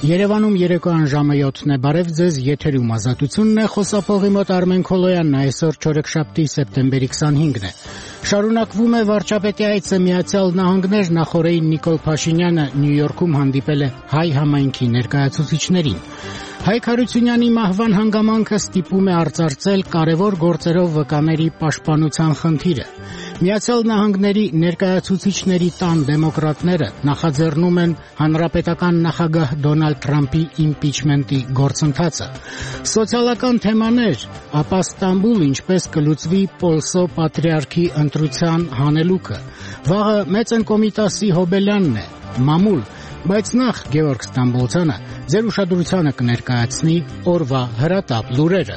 Երևանում երեկոյան ժամը 7-ն է, բարև ձեզ, եթերում ազատությունն է, խոսափողի մոտ Արմեն Քոլոյանն է, այսօր չորեքշաբթի սեպտեմբերի 25-ն է։ Շարունակվում է վարչապետի այցը Միացյալ Նահանգներ, նախորդին Նիկոլ Փաշինյանը Նյու Յորքում հանդիպել է հայ համայնքի ներկայացուցիչներին։ Հայկ Հարությունյանի մահվան հանգամանքը ստիպում է արծարծել կարևոր գործերով վկաների պաշտպանության խնդիրը։ Միացյալ Նահանգների ներկայացուցիչների տան դեմոկրատները նախաձեռնում են հանրապետական նախագահ Դոնալդ Թրամփի իմպիչմենտի գործընթացը։ Սոցիալական թեմաներ, ապա Ստամբուլ ինչպես կլուծվի Պոլսո պատրիարքի ընտրության հանելուկը։ Վաղը Մեծն Կոմիտասի Հոբելյանն է, մամուլ, բայց նախ Գևորգ Ստամբոլցյանը ձեր ուշադրությանը կներկայացնի օրվա հրատապ լուրերը։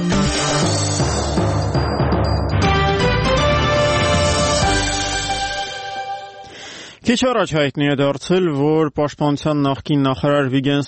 Քիչ առաջ հայտնի է դարձել, որ Պաշտպանության նախկին նախարար Վիգեն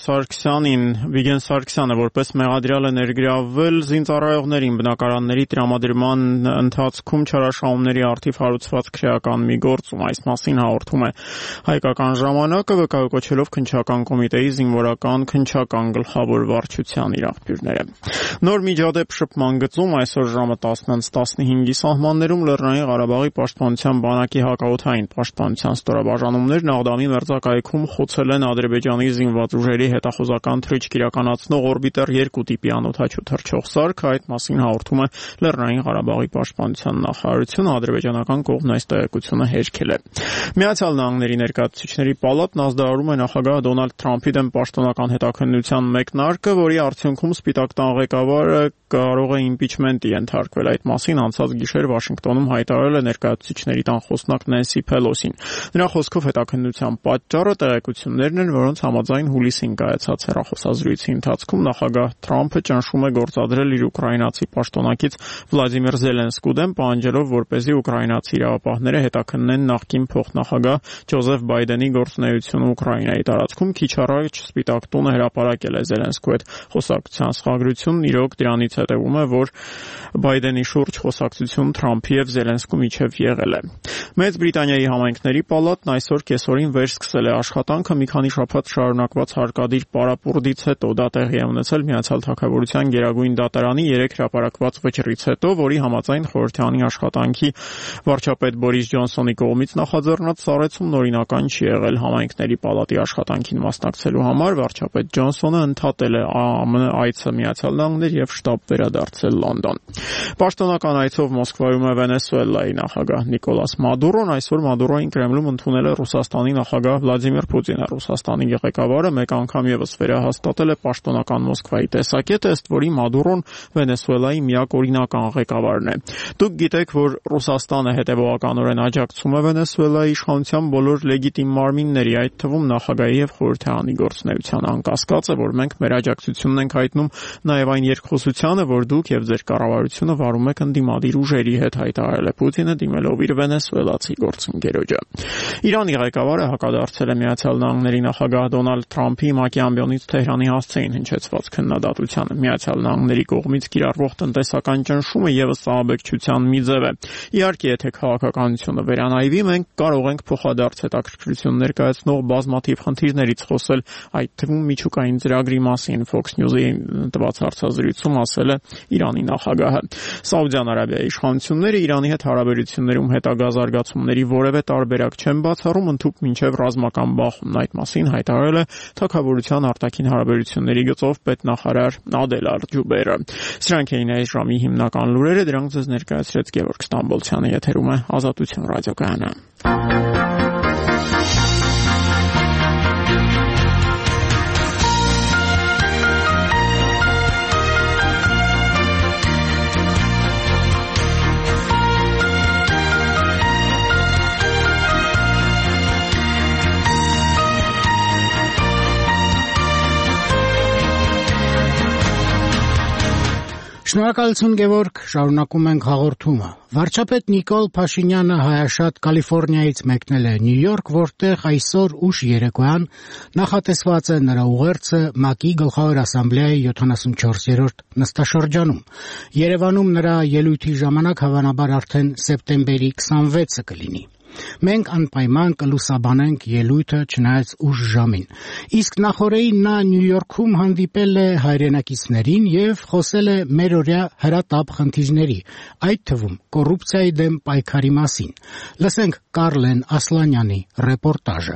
Սարգսյանը որպես մեղադրյալ է ներգրավվել զինծառայողներին բնակարանների տրամադրման ընթացքում չարաշահումների առթիվ հարուցված քրեական մի գործում։ Այս մասին հաղորդում է Հայկական ժամանակը, վկայակոչելով քննչական կոմիտեի զինվորական քննչական գլխավոր վարչության իր աղբյուրները։ Նոր միջադեպ շփման գծում այսօր ժամը 10:15-ի սահմաններում Լեռնային Ղարաբաղի Պաշտպանության բանակի հակաօդային պաշտպանության ստորաբաժանումներն Աղդամի մերձակայքում խոցել են Ադրբեջանի զինված ուժերի հետախուզական թռիչք իրականացնող Օրբիտեր 2 տիպի անօդաչու թռչող սարք, այդ մասին հաղորդում է Լեռնային Ղարաբաղի Պաշտպանության նախարարությունը, ադրբեջանական կողմն այս տեղեկությունը հերքել է։ Միացյալ Նահանգների ներկայացուցիչների պալատն ազդարարում է նախագահ Դոնալդ Թրամփի դեմ պաշտոնական հետաքննության մեկնարկը, որի արդյունքում Սպիտակ տան ղեկավարը կարող է իմպիչմենտի ենթարկվել։ Այդ մասին անցած գիշեր Վաշինգտոնում հայտարարել է ներկայացուցիչների տան խոսնակ Նենսի Փելոսին։ Նրա խոսքով հետաքննության պատճառը տեղեկություններն են, որոնց համաձայն հուլիսին կայացած հեռախոսազրույցի ընթացքում նախագահ Թրամփը ճնշում է գործադրել իր ուկրաինացի պաշտոնակից Վլադիմիր Զելենսկու դեմ, պահանջելով, որպեսզի ուկրաինացի իրավապահները հետաքննեն նախկին փոխնախագահ Ջոզեֆ Բայդենի գործունեությունը Ուկրաինայի տարածքում։ Քիչ առաջ Սպիտակ տունը հրապարակել է Զելենսկու հետ խոսակցության սխրագրությունն, իրոք դրանից հետևում է, որ Բայդենի շուրջ խոսակցություն Թրամփի եւ Զելենսկու միջև եղել է։ Մեծ Բրիտանիայի համայնքների պալատն այսօր կեսօրին վերսկսել է աշխատանքը մի քանի շաբաթ շարունակված հարկադիր պարապուրդից հետո։ Դա տեղի է ունեցել Միացյալ Թագավորության Գերագույն դատարանի 3 հրապարակված վճռից հետո, որի համաձայն խորհրդարանի աշխատանքի վարչապետ Բորիս Ջոնսոնի կողմից նախաձեռնած սառեցումն օրինական չի եղել։ Համայնքների պալատի աշխատանքին մասնակցելու համար վարչապետ Ջոնսոնը ընդհատել է ԱՄՆ այցը Միացյալ Նահանգներ եւ շտաբ վերադարձել Լոնդոն։ Պաշտոնական այցով Մոսկվայում է Վենեսուելայի նախագահ Նիկոլաս Մադուրոն։ Այսօր Մադուրոին Կրեմլում ընդունել է Ռուսաստանի նախագահ Վլադիմիր Պուտինը։ Ռուսաստանի ղեկավարը մեկ անգամ եւս վերահաստատել է պաշտոնական Մոսկվայի տեսակետը, ըստ որի Մադուրոն Վենեսուելայի միակ օրինական ղեկավարն է։ Դուք գիտեք, որ Ռուսաստանը հետևողականորեն աջակցում է Վենեսուելայի իշխանության բոլոր լեգիտիմ մարմինների, այդ թվում նախագահի եւ խորհրդարանի գործունեության։ Անկասկած է, որ մենք մեր աջակցությունն ենք հայտնում նաեւ այն երկխոսությանը, որ դուք եւ ձեր կառավարությունը վարում եք ընդդիմադիր ուժերի հետ, հայտարարել է Պուտինը, դիմելով իր վենեսուելացի գործընկերոջը։ Իրանի ղեկավարը հակադարձել է Միացյալ Նահանգների նախագահ Դոնալդ Թրամփի ՄԱԿ-ի ամբիոնից Թեհրանի հասցեին հնչեցված քննադատությանը։ Միացյալ Նահանգների կողմից կիրառվող տնտեսական ճնշումը եւս ահաբեկչության մի ձև է։ Իհարկե, եթե քաղաքականությունը վերանայվի, մենք կարող ենք փոխադարձ հետաքրքրություն ներկայացնող բազմաթիվ խնդիրներից խոսել, այդ թվում միջուկային ծրագրի մասին, Fox News-ի տված հարցազրույցում ասել է Իրանի նախագահը։ Սաուդյան Արաբիայի իշխանությունները Իրանի հետ հարաբերություններում հետագա զարգացումների որևէ տարբերակ չեն բացառում, ընդհուպ մինչև ռազմական բախումն, այդ մասին հայտարարել է Թագավորության արտաքին հարաբերությունների գծով պետնախարար Ադել Ալ-Ջուբեյրը։ Սրանք էին այս ժամի հիմնական լուրերը, դրանք ձեզ ներկայացրեց Գևորգ Ստամբոլցյանը, եթերում է Ազատություն ռադիոկայանը։ Շնորհակալություն Գևորգ, շարունակում ենք հաղորդումը։ Վարչապետ Նիկոլ Փաշինյանը հայաշատ Կալիֆոռնիայից մեկնել է Նյու Յորք, որտեղ այսօր ուշ երեկոյան նախատեսված է նրա ուղերձը ՄԱԿ-ի Գլխավոր ասամբլեայի 74-րդ նստաշրջանում։ Երևանում նրա ելույթի ժամանակ հավանաբար արդեն սեպտեմբերի 26-ը կլինի։ Մենք անպայման կլուսաբանենք ելույթը չնայած ուշ ժամին։ Իսկ նախորդին նա Նյու Յորքում հանդիպել է հայրենակիցներին եւ խոսել է մերօրյա հրատապ խնդիրների, այդ թվում կոռուպցիայի դեմ պայքարի մասին։ Լսենք Կարլեն Ասլանյանի ռեպորտաժը։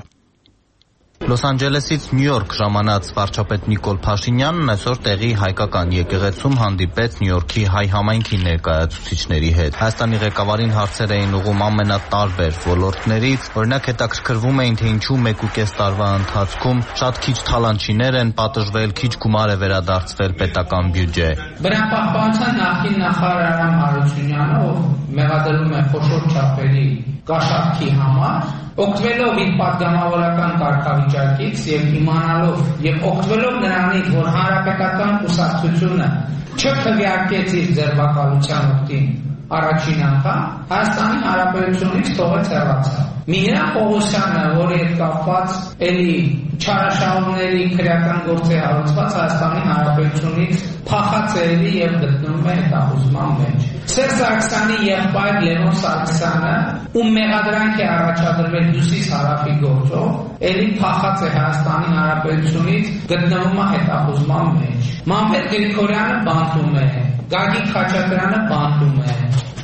Լոս Անջելեսից Նյու Յորք ժամանած վարչապետ Նիկոլ Փաշինյանն այսօր տեղի հայկական եկեղեցում հանդիպեց Նյու Յորքի հայ համայնքի ներկայացուցիչների հետ։ Հայաստանի ղեկավարին հարցեր էին ուղղում ամենատարբեր ոլորտներից, օրինակ հետաքրքրվում էին, թե ինչու 1.5 տարվա ընթացքում շատ քիչ թալանչիներ են պատժվել, քիչ գումար է վերադարձվել պետական բյուջե։ Բնապահպանության նախին նախարար Արամ Հարությունյանը, ով մեղադրվում է խոշոր չափերի կաշառքի համար, օգտվելով իր պատգամավորական կարգավիճակից եւ իմանալով եւ օգտվելով նրանից, որ հանրապետական կուսակցությունը չքվեարկեց իր ձերբակալության օգտին առաջին անգամ, Հայաստանի Հանրապետությունից թողեց հեռացավ։ Միհրան Պողոսյանը, որի հետ կապված էլի չարաշահումների քրեական գործի հարուցված Հայաստանի Հանրապետությունից փախած է էլի եւ գտնվում է հետախուզման մեջ։ Սերժ Սարգսյանի եղբայր Լևոն Սարգսյանը, ում մեղադրանք է առաջադրվել Հյուսիս հարավի գործով, էլի փախած է Հայաստանի Հանրապետությունից, գտնվում է հետախուզման մեջ։ Մանվեր Գրիգորյանը բանտում է, Գագիկ Խաչատրյանը բանտում է,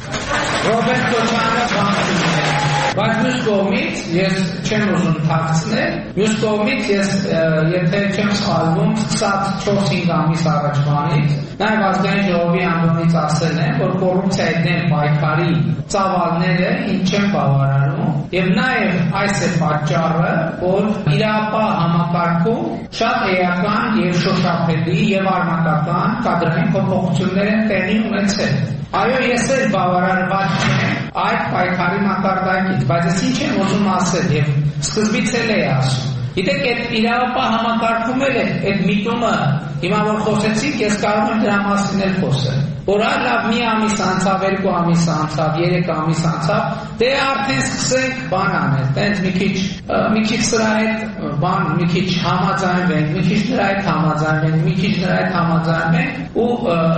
Ռոբերտ Քոչարյանը բանտում է։ Բայց մյուս կողմից ես չեմ ուզում թաքցնել, մյուս կողմից ես եթե չեմ սխալվում, սկսած 4-5 ամիս առաջվանից նաև ազգային ժողովի անունից ասել եմ, որ կոռուպցիայի դեմ պայքարի ծավալները ինչ չեն բավարարում, եւ նաև այս է պատճառը, որ իրավապահ համակարգում շատ էական եւ շոշափելի եւ արմատական կադրային փոփոխություններ են տեղի ունեցել։ Այո, ես էլ բավարարված չեմ այդ պայքարի մակարդակից, բայց ես ինչ եմ ուզում ասել եւ սկզբից էլ էի ասում։ Գիտեք, այդ իրավապահ համակարգում էլ այդ միտումը, հիմա որ խոսեցիք, ես կարող եմ դրա մասին էլ խոսել։ Որ լավ մի ամիս անցավ, 2 ամիս անցավ, 3 ամիս անցավ, դե արդեն սկսենք բան անել, տենց մի քիչ սրա հետ բան, մի քիչ համաձայնվենք, մի քիչ նրա հետ համաձայնվենք, մի քիչ նրա հետ համաձայնվենք ու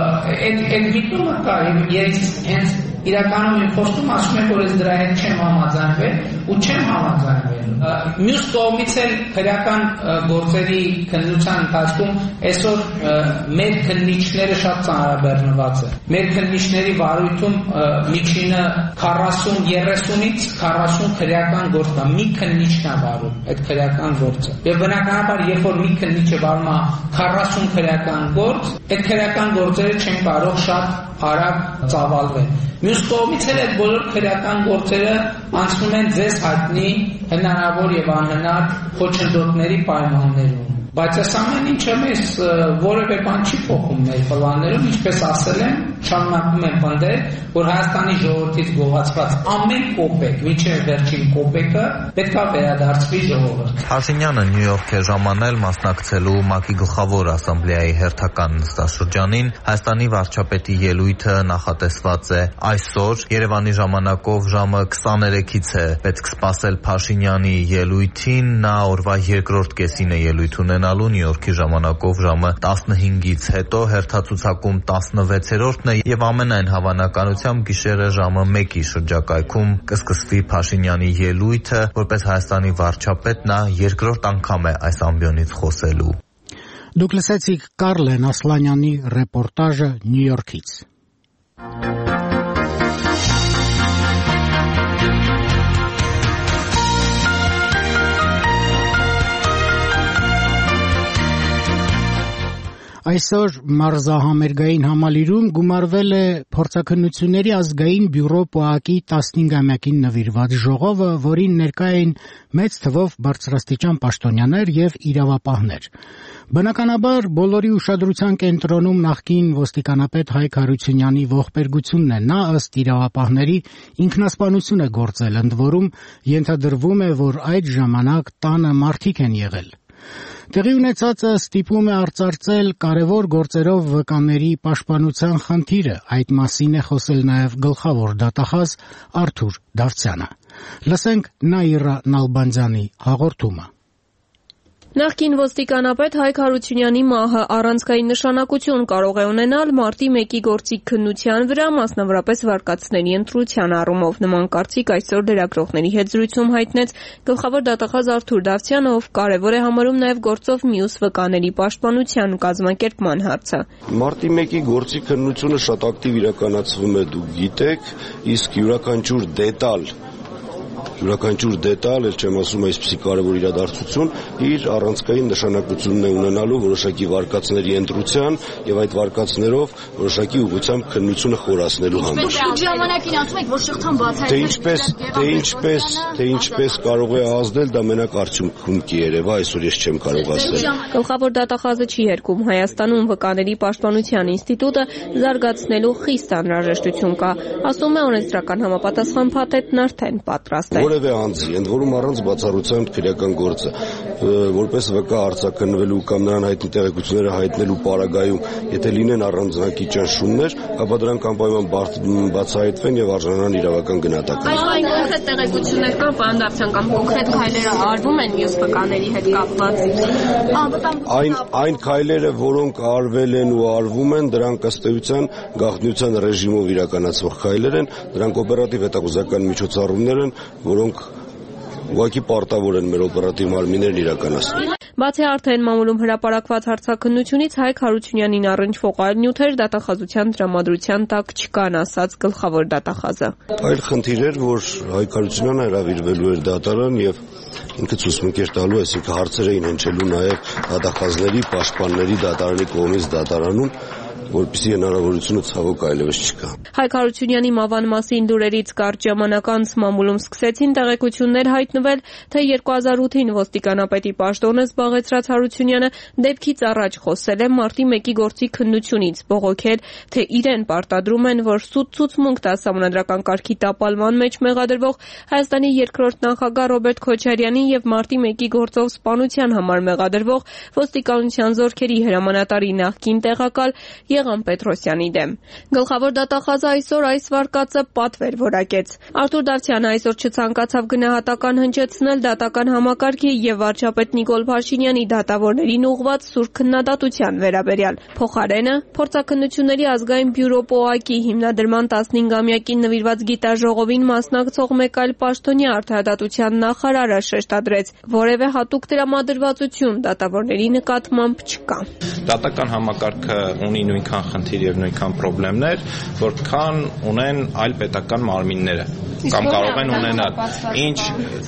այդ միտումը կա, ես հենց իրականում եմ խոսում, ասում եմ, որ ես դրա հետ չեմ համաձայնվել ու չեմ համաձայնվել։ Մյուս կողմից էլ քրեական գործերի քննության ընթացքում այսօր մեր քննիչները շատ ծանրաբեռնված են։ Մեր քննիչների վարույթում միջինը 40-30-ից 40 քրեական գործ կա, մի քննիչն է վարում այդ քրեական գործը։ Եվ բնականաբար, երբ որ մի քննիչը վարում է 40 քրեական գործ, այդ քրեական գործերը չեն կարող շատ արագ ծավալվել։ Մյուս կողմից էլ այդ բոլոր քրեական գործերը անցնում են ձեզ հայտնի հնարավոր եւ անհնար խոչընդոտների պայմաններում։ Բայց այս ամեն ինչը մեզ որևէ բան չի փոխում մեր պլաններում, ինչպես ասել եմ, շարունակում եմ պնդել, որ Հայաստանի ժողովրդից գողացված ամեն կոպեկ, մինչև վերջին կոպեկը պետք է վերադարձվի ժողովրդին։ Փաշինյանը Նյու Յորք է ժամանել մասնակցելու ՄԱԿ-ի գլխավոր ասամբլեայի հերթական նստաշրջանին։ Հայաստանի վարչապետի ելույթը նախատեսված է այսօր, Երևանի ժամանակով ժամը 23-ից է պետք սպասել Փաշինյանի ելույթին, նա օրվա երկրորդ կեսին է ելույթ ունենալու, Նյու Յորքի ժամանակով ժամը 15-ից հետո, հերթացուցակում 16-րդն է եւ ամենայն հավանականությամբ գիշերը ժամը 1-ի շրջակայքում կսկսվի Փաշինյանի ելույթը, որպես Հայաստանի վարչապետ նա երկրորդ անգամ է այս ամբիոնից խոսելու։ Դուք լսեցիք Կարլեն Ասլանյանի ռեպորտաժը Նյու Յորքից։ Այսօր մարզահամերգային համալիրում գումարվել է փորձաքննությունների ազգային բյուրո ՊՕԱԿ-ի 15-ամյակին նվիրված ժողովը, որին ներկա էին մեծ թվով բարձրաստիճան պաշտոնյաներ եւ իրավապահներ։ Բնականաբար բոլորի ուշադրության կենտրոնում նախկին ոստիկանապետ Հայկ Հարությունյանի ողբերգությունն է։ Նա ըստ իրավապահների ինքնասպանություն է գործել, ընդ որում ենթադրվում է, որ այդ ժամանակ տանը մարդիկ են եղել։ Տեղի ունեցածը ստիպում է արծարծել կարևոր գործերով վկաների պաշտպանության խնդիրը, այդ մասին է խոսել նաև գլխավոր դատախազ Արթուր Դավթյանը։ Լսենք Նաիրա Նալբանդյանի հաղորդումը։ Նախկին ոստիկանապետ Հայկ Հարությունյանի մահը առանցքային նշանակություն կարող է ունենալ մարտի 1-ի գործիք քննության վրա, մասնավորապես վարկածների ընտրության առումով։ Նման կարծիք այսօր լրագրողների հետ զրույցում հայտնեց գլխավոր դատախազ Արթուր Դավթյանը, ով կարևոր է համարում նաև գործով մյուս վկաների պաշտպանության ու կազմակերպման հարցը։ Մարտի 1-ի գործիք քննությունը շատ ակտիվ իրականացվում է, դուք գիտեք, իսկ յուրաքանչյուր դետալ, էլ չեմ ասում այսպիսի կարևոր իրադարձություն, իր առանցքային նշանակությունն է ունենալու որոշակի վարկածների ընտրության եւ այդ վարկածներով որոշակի ուղղությամբ քննությունը խորացնելու համար։ Ժամանակին ասում եք, որ շղթան բացահայտել Թե ինչպես կարող է ազդել, դա մենակ արդյունքում կերևա, այսօր ես չեմ կարող ասել։ Գլխավոր դատախազը չի երգում Հայաստանում վկաների պաշտպանության ինստիտուտը զարգացնելու խիստ անհրաժեշտություն կա։ Ասում է օրենսդրական համապատասխան փաթեթն արդեն պատրաստ է։ Որևէ անձի, ընդ որում առանց բացառությամբ քրեական գործը, որպես վկա արձակնվելու կամ նրան հայտնի տեղեկությունները հայտնելու պարագայում, եթե լինեն առանձնակի ճնշումներ, ապա դրանք անպայման բացահայտվեն եւ արժանանան իրավական գնահատական։ Այս կոնկրետ տեղեկություններ կան, պարոն Դավթյան, կամ կոնկրետ քայլերը արվում են մյուս վկաների հետ կապված։ Այն քայլերը, որոնք արվել են ու արվում են, դրանք ըստ էության գաղտնիության ռեժիմով իրականացվող քայլեր են, դրանք օպերատիվ հետախուզական միջոցառումներ են, որոնք ուղղակի պարտավոր են մեր օպերատիվ մարմիններն իրականացնել։ Բացի արդեն մամուլում հրապարակված հարցաքննությունից Հայկ Հարությունյանին առնչվող այլ նյութեր դատախազության տրամադրության տակ չկան, ասաց գլխավոր դատախազը։ Այլ խնդիր էր, որ Հայկ Հարությունյանը հրավիրվելու էր դատարան եւ ինքը ցուցմունքեր տալու, այսինքն հարցեր էին հնչելու նաեւ դատախազների, պաշտպանների դատարանի կողմից դատարանում, որպեսզի հնարավորությունը ցավոք այլևս չկա։ Հայկ Հարությունյանի մահվան մասին լուրերից կարճ ժամանակ անց մամուլում սկսեցին տեղեկություններ հայտնվել, թե 2008-ին ոստիկանապետի պաշտոնը զբաղեցրած Հարությունյանը դեպքից առաջ խոսել է մարտի 1-ի գործի քննությունից, բողոքել, թե իրեն պարտադրում են, որ սուտ ցուցմունք տա սահմանադրական կարգի տապալման մեջ մեղադրվող Հայաստանի երկրորդ նախագահ Ռոբերտ Քոչարյանին եւ մարտի 1-ի գործով սպանության համար մեղադրվող ոստիկանության զորքերի հրամանատարի նախկին տեղակալ Եղան Պետրոսյանի դեմ։ Գլխավոր դատախազը այսօր այս վարկածը պատվեր որակեց։ Արթուր Դավթյանը այսօր չցանկացավ գնահատական հնչեցնել դատական համակարգի եւ վարչապետ Նիկոլ Փաշինյանի դատավորներին ուղղված սուր քննադատության վերաբերյալ։ Փոխարենը փորձաքննությունների ազգային բյուրո ՊՕԱԿ-ի հիմնադրման 15-ամյակին նվիրված գիտաժողովին մասնակցող մեկ այլ պաշտոնյա արդարադատության նախարարը շեշտադրեց, որևէ հատուկ տրամադրվածություն դատավորների նկատմամբ չկա։ Դատական համակարգը ունի նույնքան խնդիր եւ նույնքան խնդիրներ, որքան ունեն այլ պետական մարմինները կամ կարող են ունենալ։ Ինչ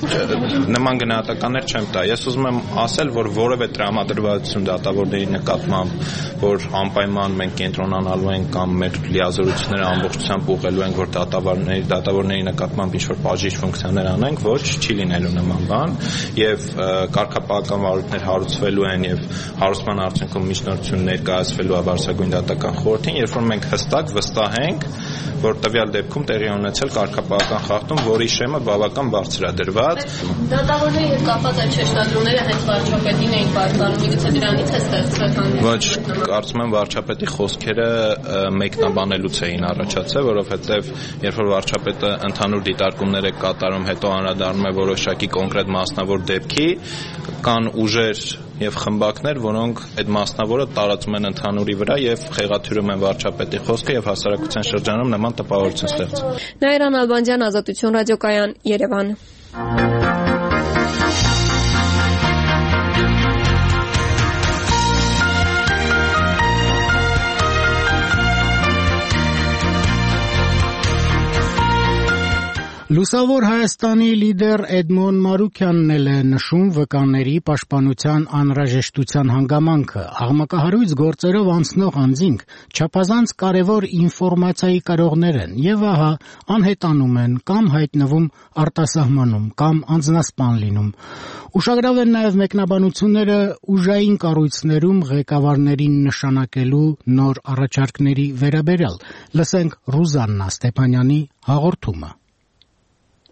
նման գնահատականներ չեմ տա։ Ես ուզում եմ ասել, որ որևէ տրամադրվածություն դատավորների նկատմամբ, որ անպայման մենք կենտրոնանալու ենք կամ մեր լիազորությունները ամբողջությամբ ուղղելու ենք, որ դատավորների նկատմամբ ինչ-որ բաժիշ ֆունկցիաներ անենք, ոչ, չի լինելու նման բան, եւ կարգապահական վարույթներ հարուցվելու են եւ հարուցման արդյունքում միջնորդություն ներկայացվելու բարձրագույն դատական խորհրդին, երբ որ մենք հստակ վստահ ենք, որ տվյալ դեպքում տեղի ունեցել կարգապահական խախտում, որի շեմը բավական բարձր է դրված։ Դատավորների հետ կապված այդ շեշտադրումները հենց վարչապետին էին պատկանում, միգուցե դրանից է ստեղծվել։ Ոչ, կարծում եմ վարչապետի խոսքերը մեկնաբանելուց էին առաջացել, որովհետև երբ որ վարչապետը ընդհանուր դիտարկումներ է կատարում, հետո անդրադառնում է որոշակի կոնկրետ մասնավոր դեպքի, կան ուժեր եւ խմբակներ, որոնք այդ մասնավորը տարածում են ընդհանուրի վրա եւ խեղաթյուրում են վարչապետի խոսքը եւ հասարակության շրջանում նման տպավորություն ստեղծում։ Նաիրան Ալբանդյան, Ազատություն ռադիոկայան, Երևան։ Լուսավոր Հայաստանի լիդեր Էդմոն Մարուկյանն էլ է նշում վկաների պաշտպանության անհրաժեշտության հանգամանքը։ Աղմկահարույց գործերով անցնող անձինք չափազանց կարևոր ինֆորմացիայի կարողներ են եւ ահա անհետանում են կամ հայտնվում արտասահմանում կամ անձնասպան լինում։ Ուշագրավ են նաեւ մեկնաբանությունները ուժային կառույցներում ղեկավարներին նշանակելու նոր առաջարկների վերաբերյալ։ Լսենք Ռուզաննա Ստեփանյանի հաղորդումը։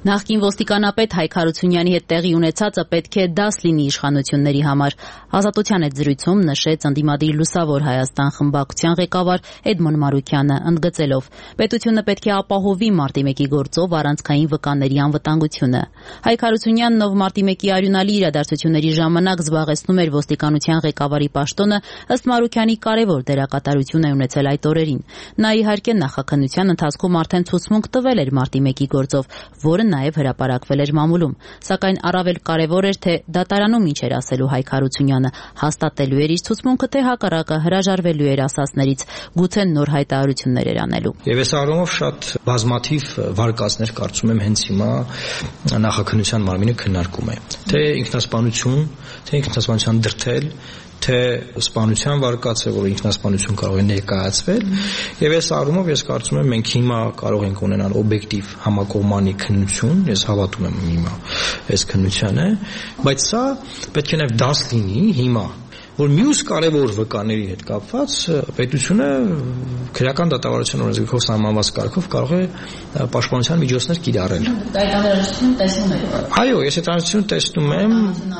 Նախկին ոստիկանապետ Հայկ Հարությունյանի հետ տեղի ունեցածը պետք է դաս լինի իշխանությունների համար։ Ազատության հետ զրույցում նշեց ընդդիմադիր Լուսավոր Հայաստան խմբակցության ղեկավար Էդմոն Մարուկյանը, ընդգծելով. պետությունը պետք է ապահովի մարտի 1-ի գործով առանցքային վկաների անվտանգությունը։ Հայկ Հարությունյանն, ով մարտի 1-ի արյունալի իրադարձությունների ժամանակ զբաղեցնում էր ոստիկանության ղեկավարի պաշտոնը, ըստ Մարուկյանի կարևոր դերակատարություն է ունեցել այդ օրերին։ Նա իհարկե նախաքննության ընթացքում արդեն ցուցմունք տվել էր մարտի 1-ի գործով, որը նաև հրապարակվել էր մամուլում, սակայն առավել կարևոր էր, թե դատարանում ինչ էր ասելու Հայկ Հարությունյանը, հաստատելու էր իր ցուցմունքը, թե հակառակը հրաժարվելու էր ասածներից, գուցե նոր հայտարարություններ էր անելու։ Եվ այս առումով շատ բազմաթիվ վարկածներ կարծում եմ հենց հիմա նախաքննության մարմինը քննարկում է, թե ինքնասպանություն, թե ինքնասպանության դրդել, թե սպանության վարկած է, որ ինքնասպանություն կարող է ներկայացվել, եւ այս առումով ես կարծում եմ մենք հիմա կարող ենք ունենալ օբյեկտիվ համակողմանի քննություն, ես հավատում եմ հիմա այս քննությանը, բայց սա պետք է նաեւ դաս լինի հիմա, որ մյուս կարևոր վկաների հետ կապված պետությունը քրեական դատավարության օրենսգրքով սահմանված կարգով կարող է պաշտպանության միջոցներ կիրառել։ Այդ անհրաժեշտությունը տեսնում եք։ Այո, ես այդ անհրաժեշտությունը տեսնում եմ։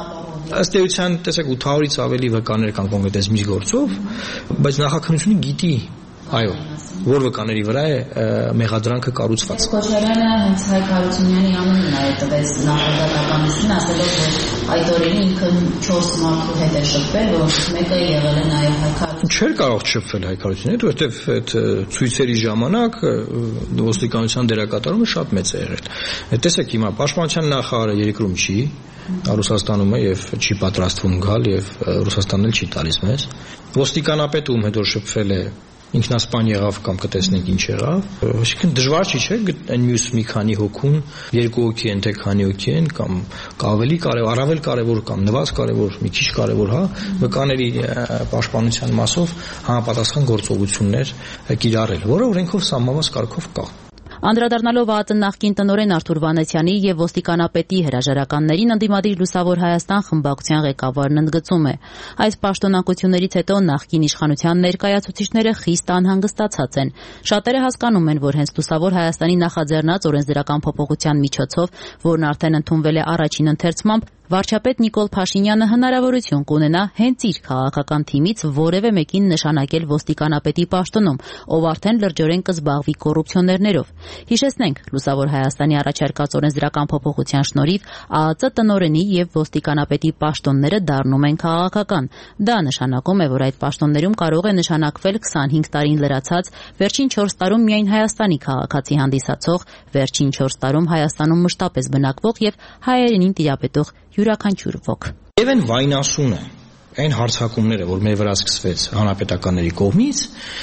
Ըստ էության, տեսեք 800-ից ավելի վկաներ կան կոնկրետ այս մի գործով, բայց նախաքննությունը գիտի, այո, որ վկաների վրա է մեղադրանքը կառուցված։ Քոչարյանը հենց Հայկ Հարությունյանի անունն է տվեց նախագահականին, ասելով, որ այդ օրերին ինքը 4 մարդու հետ է շփվել, որ մեկը եղել է նաև Հայկ Հարությունյանը։ Չէր կարող շփվել Հայկ Հարությունյանը, որովհետև այդ ցույցերի ժամանակ ոստիկանության դերակատարումը շատ մեծ է եղել։ Տեսեք հիմա պաշտպանության նախարարը երկրում չի, Ռուսաստանում է եւ չի պատրաստվում գալ եւ Ռուսաստանն էլ չի տալիս մեզ։ Ոստիկանապետը ում հետ որ շփվել է ինքնասպան եղավ կամ կտեսնենք ինչ եղավ, այսինքն դժվար չի, չէ՞, այն մյուս մի քանի հոգուն, 2 հոգի են, թե քանի հոգի են, կամ ավելի կարևոր, առավել կարևոր կամ նվազ կարևոր, մի քիչ կարևոր, հա, վկաների պաշտպանության մասով համապատասխան գործողություններ կիրառել, որը օրենքով սահմանված կարգով կա։ Անդրադառնալով ԱԱՏ նախկին տնօրեն Արթուր Վանեցյանի եւ ոստիկանապետի հրաժարականներին, ընդդիմադիր Լուսավոր Հայաստան խմբակցության ղեկավարն ընդգծում է. այս պաշտոնակություններից հետո նախկին իշխանության ներկայացուցիչները խիստ անհանգստացած են։ Շատերը հասկանում են, որ հենց Լուսավոր Հայաստանի նախաձեռնած օրենսդրական փոփոխության միջոցով, որն արդեն ընդունվել է առաջին ընթերցմամբ, վարչապետ Նիկոլ Փաշինյանը հնարավորություն կունենա հենց իր քաղաքական թիմից որևէ մեկին նշանակել ոստիկանապետի պաշտոնում, ով արդեն լրջորեն կզբաղվի կոռուպցիոներներով։ Հիշեցնենք, Լուսավոր Հայաստանի առաջարկած օրենսդրական փոփոխության շնորհիվ ԱԱԾ տնօրենի եւ ոստիկանապետի պաշտոնները դառնում են քաղաքական։ Դա նշանակում է, որ այդ պաշտոններում կարող է նշանակվել 25 տարին լրացած, վերջին 4 տարում միայն Հայաստանի քաղաքացի հանդիսացող, վերջին 4 տարում Հայաստանում մշտապես բնակվող եւ հայերենին տիրապետող յուրաքանչյուր ոք։ Եվ այն վայնասունը, այն հարձակումները, որ մեր վրա սկսվեց հանրապետականների կողմից,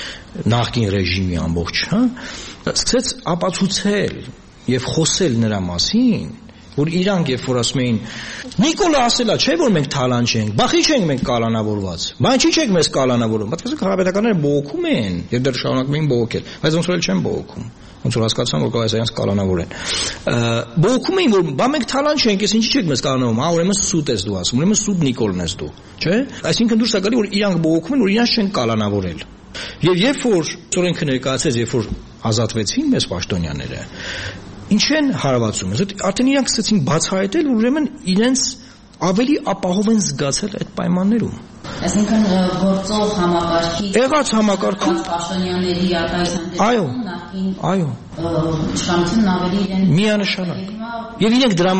նախկին ռեժիմի ամբողջ, հա, սկսեց ապացուցել եւ խոսել նրա մասին, որ իրանք երբ որ ասում էին Նիկոլը ասելա, չէ՞ որ մենք թալան չենք, բախի չենք մենք կալանավորված։ Բան չի չենք մեզ կալանավորում, բայց հանրապետականները բողոքում են եւ դեռ շարունակում են բողոքել, բայց ոնց որ էլ չեն բողոքում։ Ոնց որ հասկացան, որ կարող է սրանց կալանավորեն։ Բողոքում էին, որ բա մենք թալան չենք, ես ինչի՞ չեք մեզ կալանավորում, հա, ուրեմն սուտ ես դու ասում, ուրեմն սուտ Նիկոլն ես դու, չէ՞։ Այսինքն դուրս է գալի, որ իրանք բողոքում են, որ իրանք չեն կալանավորել։ Եվ երբ որ օրենքը ներկայացեց, երբ որ ազատվեցին մեզ պաշտոնյաները, ինչ են հարվածում, արդեն իրանք սկսեցին բացահայտել, որ ուրեմն իրենց ավելի ապահով են զգացել այդ պայմաններում։ Այսինքն գործող համակարգի եղած համակարգում պաշտոնյաների արտահայտության այո, իշխանությունն ավելի իրեն միանշանակ։ Եվ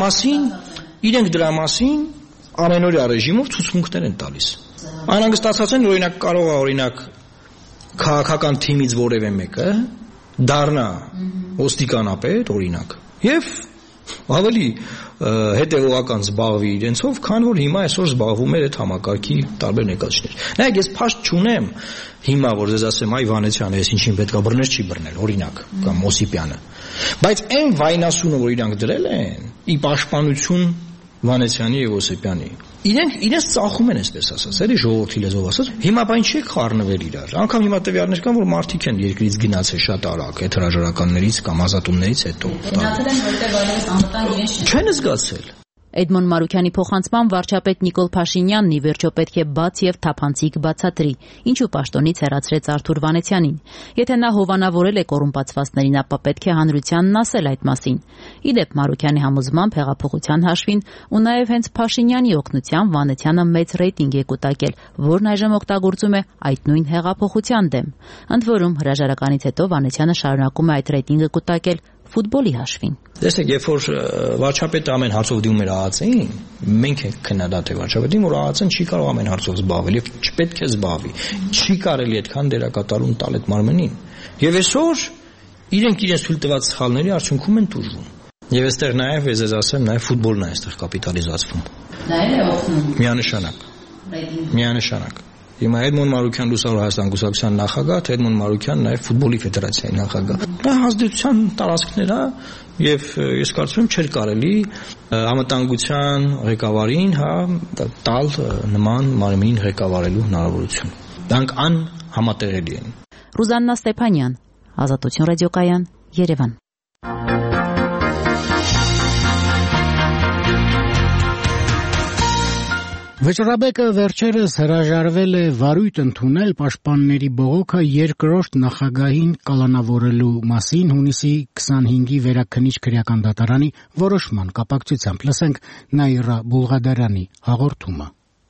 իրենք դրա մասին ամենօրյա ռեժիմով ցուցմունքներ են տալիս։ Անհանգստացած են, օրինակ կարող է օրինակ քաղաքական թիմից որևէ մեկը դառնա ոստիկանապետ օրինակ եւ ավելի հետեւողական զբաղվի իրենցով, քան որ հիմա այսօր զբաղվում է այդ համակարգի տարբեր ներկայացուցիչներ։ Նայեք, ես փաստ չունեմ հիմա որ ձեզ ասեմ, այ Վանեցյանը, ես ինչին պետքա բռներ չի բռնել, օրինակ, կամ Մոսիպյանը։ Բայց այն վայնասունը, որ իրանք դրել են, ի պաշտպանություն Վանեցյանի եւ Օսիպյանի, իրենց ծախում են, այսպես ասած, էլի ժողովրդի լեզվով ասած, հիմա բան չի խառնվել իրար։ Անկամ հիմա տվյալներ կան, որ մարդիկ են երկրից գնացել շատ արագ, այդ հրաժարականներից կամ ազատումներից հետո։ Գնացել են, որտեղ այլևս անվտանգ իրենց չեն զգացել։ Էդմոն Մարուկյանի փոխանցմամբ վարչապետ Նիկոլ Փաշինյանն ի վերջո պետք է բաց եւ թափանցիկ բացատրի, ինչու պաշտոնից հեռացրեց Արթուր Վանեցյանին։ Եթե նա հովանավորել է կոռումպացվածներին, ապա պետք է հանրությանն ասել այդ մասին։ Իդեպ Մարուկյանի համոզմամբ հեղափոխության հաշվին ու նաեւ հենց Փաշինյանի օգնությամբ Վանեցյանը մեծ ռեյտինգ է կուտակել, որն այժմ օգտագործում է այդ նույն հեղափոխության դեմ։ Ընդ որում հրաժարականից հետո Վանեցյանը շարունակում է այդ ռեյտինգը կուտակել ֆուտբոլի հաշվին։ Տեսեք, երբ որ վարչապետը ամեն հարցով դիմում էր ԱԱՑ-ին, մենք ենք քննադատել վարչապետին, որ ԱԱՑ-ն չի կարող ամեն հարցով զբաղվել եւ չպետք է զբաղվի։ Չի կարելի այդքան դերակատարում տալ այդ մարմնին։ Եվ այսօր իրենք իրենց թույլ տված սխալների արդյունքում են տուժվում։ Եվ այստեղ նաեւ ես ասեմ, նաեւ ֆուտբոլն է այստեղ կապիտալիզացվում։ Նաեւ է օգնում։ Միանշանակ։ Հիմա Էդմոն Մարուկյան Լուսավոր Հայաստան Կուսակցության նախագահ, Էդմոն Մարուկյան նաև ֆուտբոլի ֆեդերացիայի նախագահ։ Դա ազդեցության տարածքներ է եւ ես կարծում եմ չէր կարելի համատանգության ղեկավարին տալ նման մարմին ղեկավարելու հնարավորություն։ Դրանք անհամատեղելի են։ Ռուզաննա Ստեփանյան, Ազատություն ռադիոկայան, Երևան։ Վճռաբեկը վերջերս հրաժարվել է վարույթ ընդունել պաշտպանների բողոքը երկրորդ նախագահին կալանավորելու մասին հունիսի 25-ի վերաքննիչ քրեական դատարանի որոշման կապակցությամբ։ Լսենք Նաիրա Բուլղադարյանի հաղորդումը։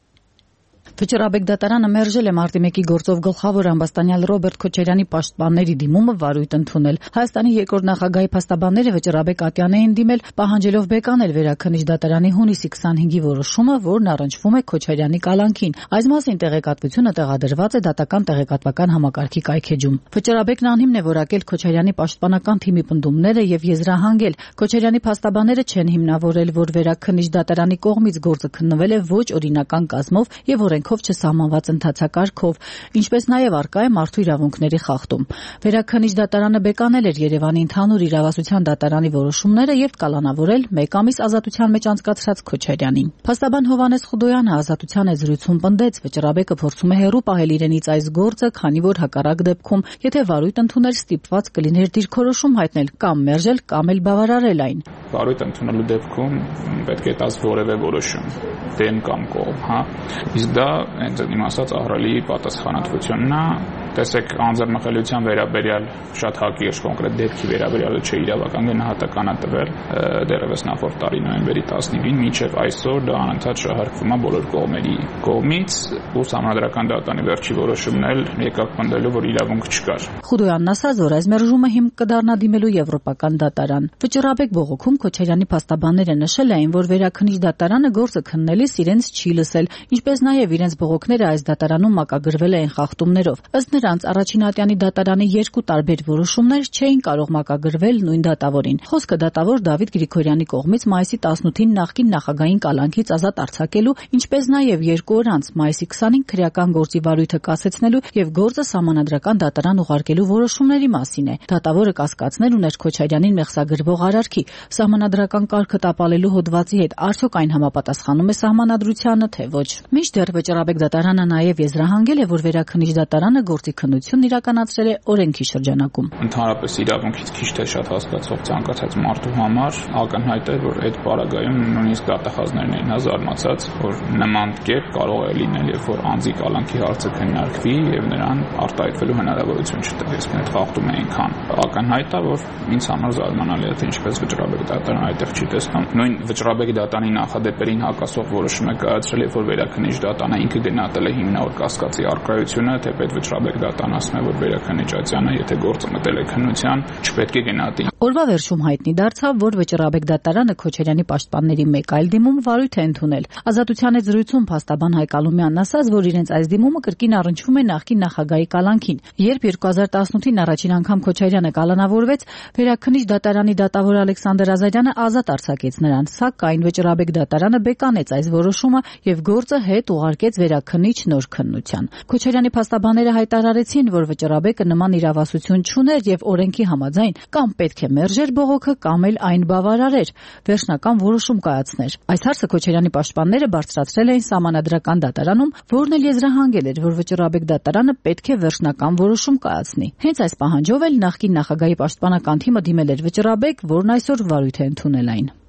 Վճռաբեկ դատարանը մերժել է մարտի 1-ի գործով գլխավոր ամբաստանյալ Ռոբերտ Քոչարյանի պաշտպանների դիմումը վարույթ ընդունել։ Հայաստանի երկրորդ նախագահի փաստաբանները Վճռաբեկ ատյան էին դիմել, պահանջելով բեկանել վերաքննիչ դատարանի հունիսի 25-ի որոշումը, որն առնչվում է Քոչարյանի կալանքին։ Այս մասին տեղեկատվությունը տեղադրված է դատական տեղեկատվական համակարգի կայքեջում։ Վճռաբեկն անհիմն է որակել Քոչարյանի պաշտպանական թիմի պնդումները եւ եզրահանգել։ Քոչարյանի փաստաբանները չեն հիմնավորել, որ վերաքննիչ դատարանի կողմից գործը քննվել է ոչ օրինական կազմով եւ օրենքով չսահմանված ընթացակարգով, ինչպես նաև արկա է մարդու իրավունքների խախտում։ Վերաքննիչ դատարանը բեկանել էր Երևանի ընդհանուր իրավասության դատարանի որոշումները եւ կալանավորել 1 ամիս ազատության մեջ անցկացրած Քոչարյանին։ Փաստաբան Հովհաննես Խուդոյանը ազատության այդ զրույցում պնդեց, Վճռաբեկը փորձում է հեռու պահել իրենից այս գործը, քանի որ հակառակ դեպքում, եթե վարույթ ընդուներ, ստիպված կլիներ դիրքորոշում հայտնել կամ մերժել, կամ էլ բավարարել այն։ Վարույթ ընդունելու դեպքում պետք է տաս որևէ որոշում, դեմ կամ կողմ, հա։ Իսկ դա հենց իմ ասած ահռելի պատասխանատվությունն է։ Տեսեք, անձեռնմխելիության վերաբերյալ շատ հակիրճ կոնկրետ դեպքի վերաբերյալ չէ իրավական գնահատական է տվել դեռևս նախորդ տարի նոյեմբերի 15-ին, մինչև այսօր դա անընդհատ շահարկվում է բոլոր կողմերի կողմից, ու Սահմանադրական դատարանի վերջի որոշումն էլ եկավ պնդելու, որ իրավունք չկար։ Խուդոյանն ասաց, որ այս մերժումը հիմք կդառնա դիմելու Եվրոպական դատարան։ Վճռաբեկ բողոքում Քոչարյանի փաստաբանները նշել էին, որ վերաքննիչ դատարանը գործը քննելիս իրենց չի լսել, ինչպես նաև իրենց բողոքները այս դատարանում մակագրվել էին խախտումներով։ Ըստ նրանց առաջին ատյանի դատարանի 2 տարբեր որոշումներ չէին կարող մակագրվել նույն դատավորին։ Խոսքը դատավոր Դավիթ Գրիգորյանի կողմից մայիսի 18-ին նախկին նախագահին կալանքից ազատ արձակելու, ինչպես նաև 2 օր անց մայիսի 20-ին քրեական գործի վարույթը կասեցնելու եւ գործը Սահմանադրական դատարան ուղարկելու որոշումների մասին է։ Դատավորը կասկածներ ուներ Քոչարյանին մեղսագրվող արարքի Սահմանադրական կարգը տապալելու հոդվածի հետ, արդյոք այն համապատասխանում է Սահմանադրությանը, թե ոչ։ Մինչդեռ Վճռաբեկ դատարանը նաև եզրահանգել է, որ վերաքննիչ դատարանը գործի քննությունն իրականացրել է օրենքի շրջանակում։ Ընդհանրապես իրավունքից քիչ թե շատ հասկացող ցանկացած մարդու համար ակնհայտ է, որ այդ պարագայում նույնիսկ դատախազներն էին զարմացած, որ նման կերպ կարող է լինել, երբ որ անձի կալանքի հարցը քննարկվի եւ նրան արտահայտվելու հնարավորություն չտա։ Իսկ այդ խախտում է այնքան ակնհայտ է, որ ինձ համար զարմանալի է, թե ինչպես Վճռաբեկ դատարանը այդտեղ չի տեսնում։ Նույն Վճռաբեկ դատարանի նախադեպերին հակասող որոշում է կայացրել, երբ որ վերաքննիչ դատարանը ինքը գնահատել է հիմնավոր կասկածի առկայությունը, թե պետ Վճռաբեկ դատարանը ասում է, որ վերաքննիչ ատյանը, եթե գործը մտել է քննության, չպետք է գնահատի։ Օրվա վերջում հայտնի դարձավ, որ Վճռաբեկ դատարանը Քոչարյանի պաշտպանների մեկ այլ դիմում վարույթ է ընդունել։ Ազատության այդ զրույցում փաստաբան Հայկ Ալումյանն ասաց, որ իրենց այս դիմումը կրկին առնչվում է նախկին նախագահի կալանքին։ Երբ 2018-ին առաջին անգամ Քոչարյանը կալանավորվեց, վերաքննիչ դատարանի դատավոր Ալեքսանդր Ազարյանը ազատ արձակեց նրան, սակայն Վճռաբեկ դատարանը բեկանեց այս որոշումը եւ գործը հետ ուղարկեց վերաքննիչ նոր քննության։ Քոչարյանի փաստաբանները հայտարարեցին, որ Վճռաբեկը նման իրավասություն չուներ եւ օրենքի համաձայն կամ պետք է մերժեր բողոքը, կամ էլ այն բավարարեր, վերջնական որոշում կայացներ։ Այս հարցը Քոչարյանի պաշտպանները բարձրացրել էին Սահմանադրական դատարանում, որն էլ եզրահանգել էր, որ Վճռաբեկ դատարանը պետք է վերջնական որոշում կայացնի։ Հենց այս պահանջով էլ նախկին նախագահի պաշտպանական թիմը դիմել էր Վճռաբեկ, որն այսօր վարույթ է ընդունել այն։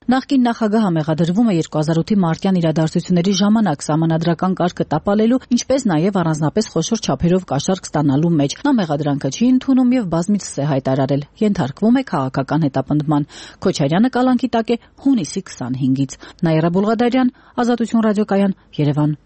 Նախկին նախագահը մեղադրվում է 2008-ի մարտյան իրադարձությունների ժամանակ սահմանադրական կարգը տապալելու, ինչպես նաև առանձնապես խոշոր չափերով կաշառք ստանալու մեջ։ Նա մեղադրանքը չի ընդունում եւ բազմիցս է հայտարարել. ենթարկվում է քաղաքական հետապնդման։ Քոչարյանը կալանքի տակ է հունիսի 25-ից։ Նաիրա Բուլղադարյան, Ազատություն ռադիոկայան, Երևան։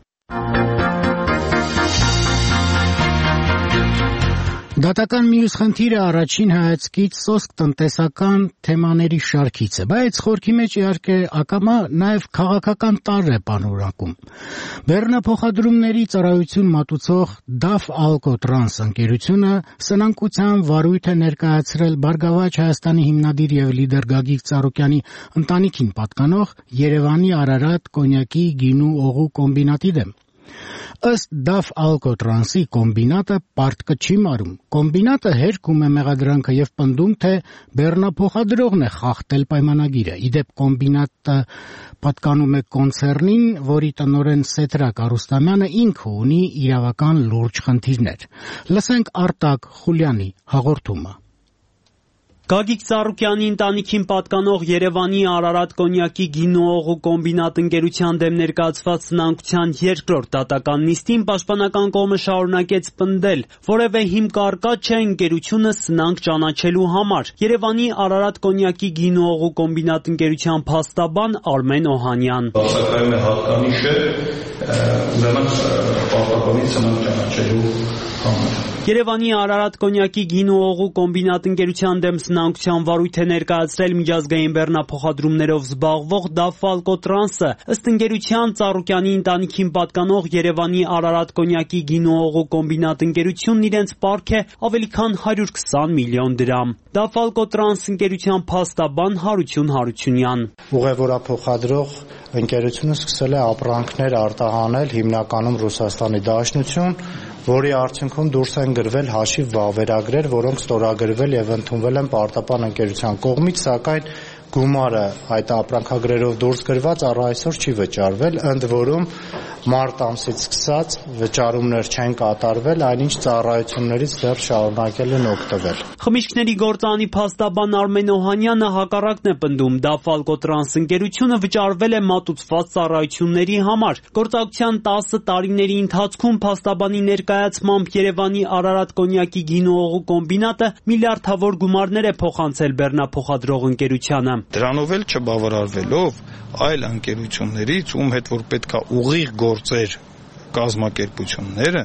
Դատական մյուս խնդիրը առաջին հայացքից սոսկ տնտեսական թեմաների շարքից է, բայց խորքի մեջ իհարկե ակամա նաև քաղաքական տարր է պանորակում։ Բեռնափոխադրումների ծառայություն մատուցող DAF Alcotrans ընկերությունը սնանկության վարույթ է ներկայացրել Բարգավաճ Հայաստանի հիմնադիր եւ լիդեր Գագիկ Ծառուկյանի ընտանիքին պատկանող Երևանի Արարատ կոնյակի գինու օղու կոմբինատի դեմ։ Ըստ DAF Alcotrans-ի կոմբինատը պարտքը չի մարում։ Կոմբինատը հերքում է մեղադրանքը եւ պնդում, թե բեռնափոխադրողն է խախտել պայմանագիրը։ Իդեպ կոմբինատը պատկանում է կոնցեռնին, որի տնօրեն Սեդրակ Արուստամյանը ինքը ունի իրավական լուրջ խնդիրներ։ Լսենք Արտակ Խուլյանի հաղորդումը։ Գագիկ Ծառուկյանի ընտանիքին պատկանող Երևանի Արարատ կոնյակի գինուօղու կոմբինատ ընկերության դեմ ներկայացված սնանկության երկրորդ դատական նիստին պաշտպանական կողմը շարունակեց պնդել, որևէ հիմք առկա չէ ընկերությունը սնանկ ճանաչելու համար։ Երևանի Արարատ կոնյակի գինուօղու կոմբինատ ընկերության փաստաբան Արմեն Օհանյան։ Բացակայում է հատկանիշը, ուրեմն պարտականից սնանկ ճանաչելու համար։ Երևանի Արարատ կոնյակի գինուօղու կոմբինատ ընկերության դեմ սնանկության վարույթ է ներկայացրել միջազգային բեռնափոխադրումներով զբաղվող DAF Alcotrans-ը։ Ըստ ընկերության Ծառուկյանի ընտանիքին պատկանող Երևանի Արարատ կոնյակի գինուօղու կոմբինատ ընկերությունն իրենց պարկ է ավելի քան 120 միլիոն դրամ։ DAF Alcotrans ընկերության փաստաբան Հարություն Հարությունյան։ Ուղևորափոխադրող ընկերությունը սկսել է ապրանքներ արտահանել հիմնականում Ռուսաստանի Դաշնություն, որի արդյունքում դուրս են գրվել հաշիվ վավերագրեր, որոնք ստորագրվել եւ ընդունվել են պարտապան ընկերության կողմից, սակայն գումարը այդ ապրանքագրերով դուրս գրված առ այսօր չի վճարվել, ընդ որում մարտ ամսից սկսած վճարումներ չեն կատարվել, այնինչ ծառայություններից դեռ շարունակել են օգտվել։ Խմիչքների գործանի փաստաբան Արմեն Օհանյանը հակառակն է պնդում, DAF Alcotrans ընկերությունը վճարվել է մատուցված ծառայությունների համար։ Գործակցության 10 տարիների ընթացքում փաստաբանի ներկայացմամբ Երևանի Արարատ կոնյակի գինուօղու կոմբինատը միլիարդավոր գումարներ է փոխանցել բեռնափոխադրող ընկերությանը։ Դրանով էլ չբավարարվելով այլ ընկերություններից, ում հետ որ պետքա ուղիղ գործեր կազմակերպությունները,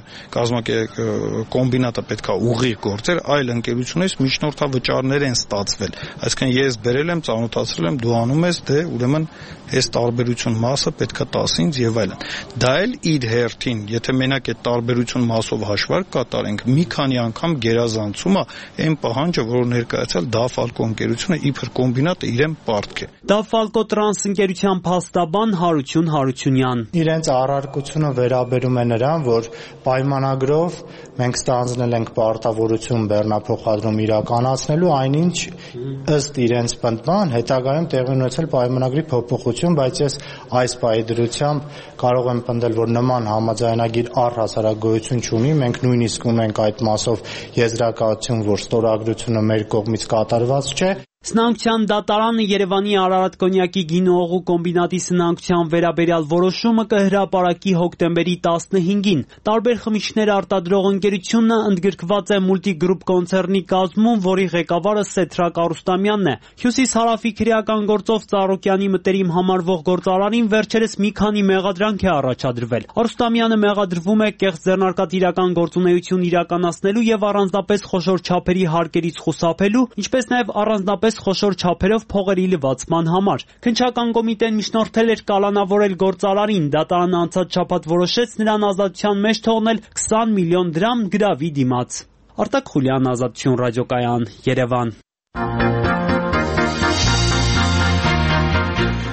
կոմբինատը պետքա ուղիղ գործեր, այլ ընկերությունից միջնորդավճարներ են ստացվել։ Այսինքն ես բերել եմ, ծանոթացրել եմ, դու անում ես, դե ուրեմն այս տարբերություն մասը պետքա տաս ինձ եւ այլն։ Դա էլ իր հերթին, եթե մենակ այդ տարբերություն մասով հաշվարկ կատարենք, մի քանի անգամ գերազանցում է այն պահանջը, որ ներկայացել DAF Alco ընկերությունը իբր կոմբինատը իրեն պարտք է։ DAF Alcotrans ընկերության փաստաբան Հարություն Հարությունյան։ Իրենց առարկությունը վերաբերում է նրան, որ պայմանագրով մենք ստանձնել ենք պարտավորություն բեռնափոխադրում իրականացնելու, այնինչ ըստ իրենց պնդման հետագայում տեղի ունեցել պայմանագրի փոփոխություն, բայց ես այս պայդրությամբ կարող եմ պնդել, որ նման համաձայնագիր առհասարակ գոյություն չունի, մենք նույնիսկ ունենք այդ մասով եզրակացություն, որ ստորագրությունը մեր կողմից կատարված չէ։ Սնանկության դատարանը Երևանի Արարատ կոնյակի գինուօղու կոմբինատի սնանկության վերաբերյալ որոշումը կհրապարակի հոկտեմբերի 15-ին։ Տարբեր խմիչքներ արտադրող ընկերությունը ընդգրկված է Multigroup կոնցեռնի կազմում, որի ղեկավարը Սեդրակ Արուստամյանն է։ Հյուսիսհարավի քրեական գործով Ծառուկյանի մտերիմ համարվող գործարարին վերջերս մի քանի մեղադրանք է առաջադրվել։ Արուստամյանը մեղադրվում է կեղծ ձեռնարկատիրական գործունեություն իրականացնելու եւ առանձնապես խոշոր չափերի հարկերից խուսափելու, ինչպես նաեւ առանձնապես խոշոր չափերով փողերի լվացման համար։ Քննչական կոմիտեն միջնորդել էր կալանավորել գործարարին, դատարանը անցած շաբաթ որոշեց նրան ազատության մեջ թողնել 20 միլիոն դրամ գրավի դիմաց։ Արտակ Խուլյան, Ազատություն ռադիոկայան, Երևան։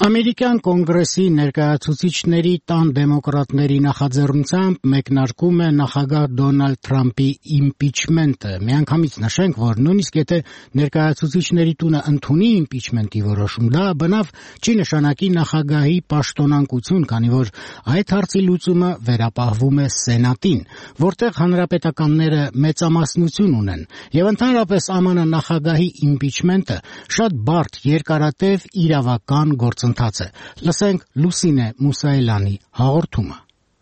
Ամերիկյան կոնգրեսի ներկայացուցիչների տան դեմոկրատների նախաձեռնությամբ մեկնարկում է նախագահ Դոնալդ Թրամփի իմպիչմենտը։ Միանգամից նշենք, որ նույնիսկ եթե ներկայացուցիչների տունը ընդունի իմպիչմենտի որոշում, դա բնավ չի նշանակի նախագահի պաշտոնանկություն, քանի որ այդ հարցի լուծումը վերապահվում է Սենատին, որտեղ հանրապետականները մեծամասնություն ունեն, եւ ընդհանրապես ԱՄՆ նախագահի իմպիչմենտը շատ բարդ, երկարատև իրավական գործընթաց է։ Լսենք Լուսինե Մուսայելյանի հաղորդումը։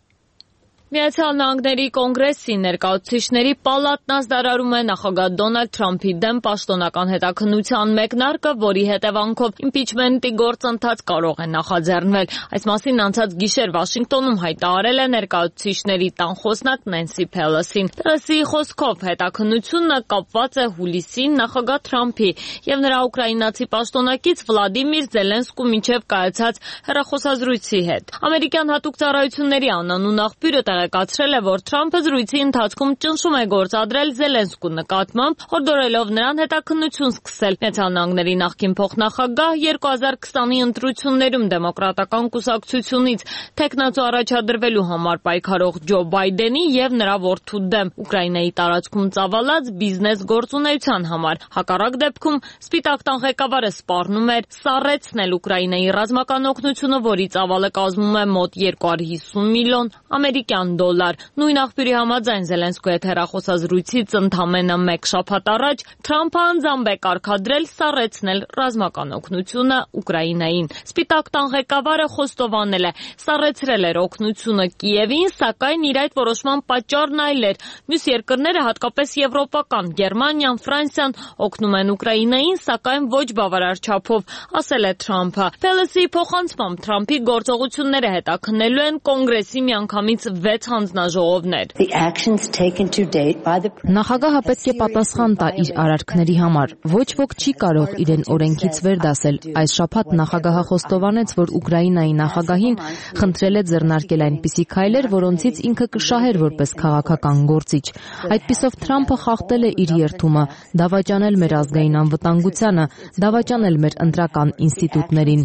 Միացյալ Նահանգների կոնգրեսի ներկայացուցիչների պալատն ազդարարում է նախագահ Դոնալդ Թրամփի դեմ պաշտոնական հետաքննության մեկնարկը, որի հետևանքով իմպիչմենտի գործընթաց կարող է նախաձեռնվել։ Այս մասին անցած գիշեր Վաշինգտոնում հայտարարել է ներկայացուցիչների տան խոսնակ Նենսի Փելոսին։ Փելոսի խոսքով հետաքննությունը կապված է հուլիսին նախագահ Թրամփի եւ նրա ուկրաինացի պաշտոնակից Վլադիմիր Զելենսկու միջև կայացած հեռախոսազրույցի հետ։ Ամերիկյան հատուկ ծառայությունների անանուն աղբյուրը տեղեկացրել է, որ Թրամփը զրույցի ընթացքում ճնշում է գործադրել Զելենսկու նկատմամբ, հորդորելով նրան հետաքննություն սկսել։ Միացյալ Նահանգների նախկին փոխնախագահ 2020-ի ընտրություններում դեմոկրատական կուսակցությունից թեկնածու առաջադրվելու համար պայքարող Ջո Բայդենի եւ նրա որդու դեմ Ուկրաինայի տարածքում ծավալած բիզնես գործունեության համար։ Հակառակ դեպքում Սպիտակ տան ղեկավարը սպառնում էր սառեցնել Ուկրաինայի ռազմական օգնությունը, որի ծավալը կազմում է մոտ 250 միլիոն ամերիկյան $։ Նույն աղբյուրի համաձայն Զելենսկու հետ հեռախոսազրույցից ընդամենը 1 շաբաթ առաջ Թրամփը անձամբ է կարգադրել սառեցնել ռազմական օգնությունը Ուկրաինային։ Սպիտակ տան ղեկավարը խոստովանել է, սառեցրել էր օգնությունը Կիևին, սակայն իր այդ որոշման պատճառն այլ էր։ Մյուս երկրները, հատկապես եվրոպական, Գերմանիան, Ֆրանսիան օգնում են Ուկրաինային, սակայն ոչ բավարար չափով, ասել է Թրամփը։ Փելոսի փոխանցմամբ Թրամփի գործողությունները հետաքննելու են կոնգրեսի միանգամից 6 հանձնաժողովներ։ Նախագահը պետք է պատասխան տա իր արարքների համար։ Ոչ ոք չի կարող իրեն օրենքից վեր դասել։ Այս շաբաթ նախագահը խոստովանեց, որ Ուկրաինայի նախագահին խնդրել է ձեռնարկել այնպիսի քայլեր, որոնցից ինքը կշահեր որպես քաղաքական գործիչ։ Այդպիսով Թրամփը խախտել է իր երդումը, դավաճանել մեր ազգային անվտանգությանը, դավաճանել մեր ընտրական ինստիտուտներին։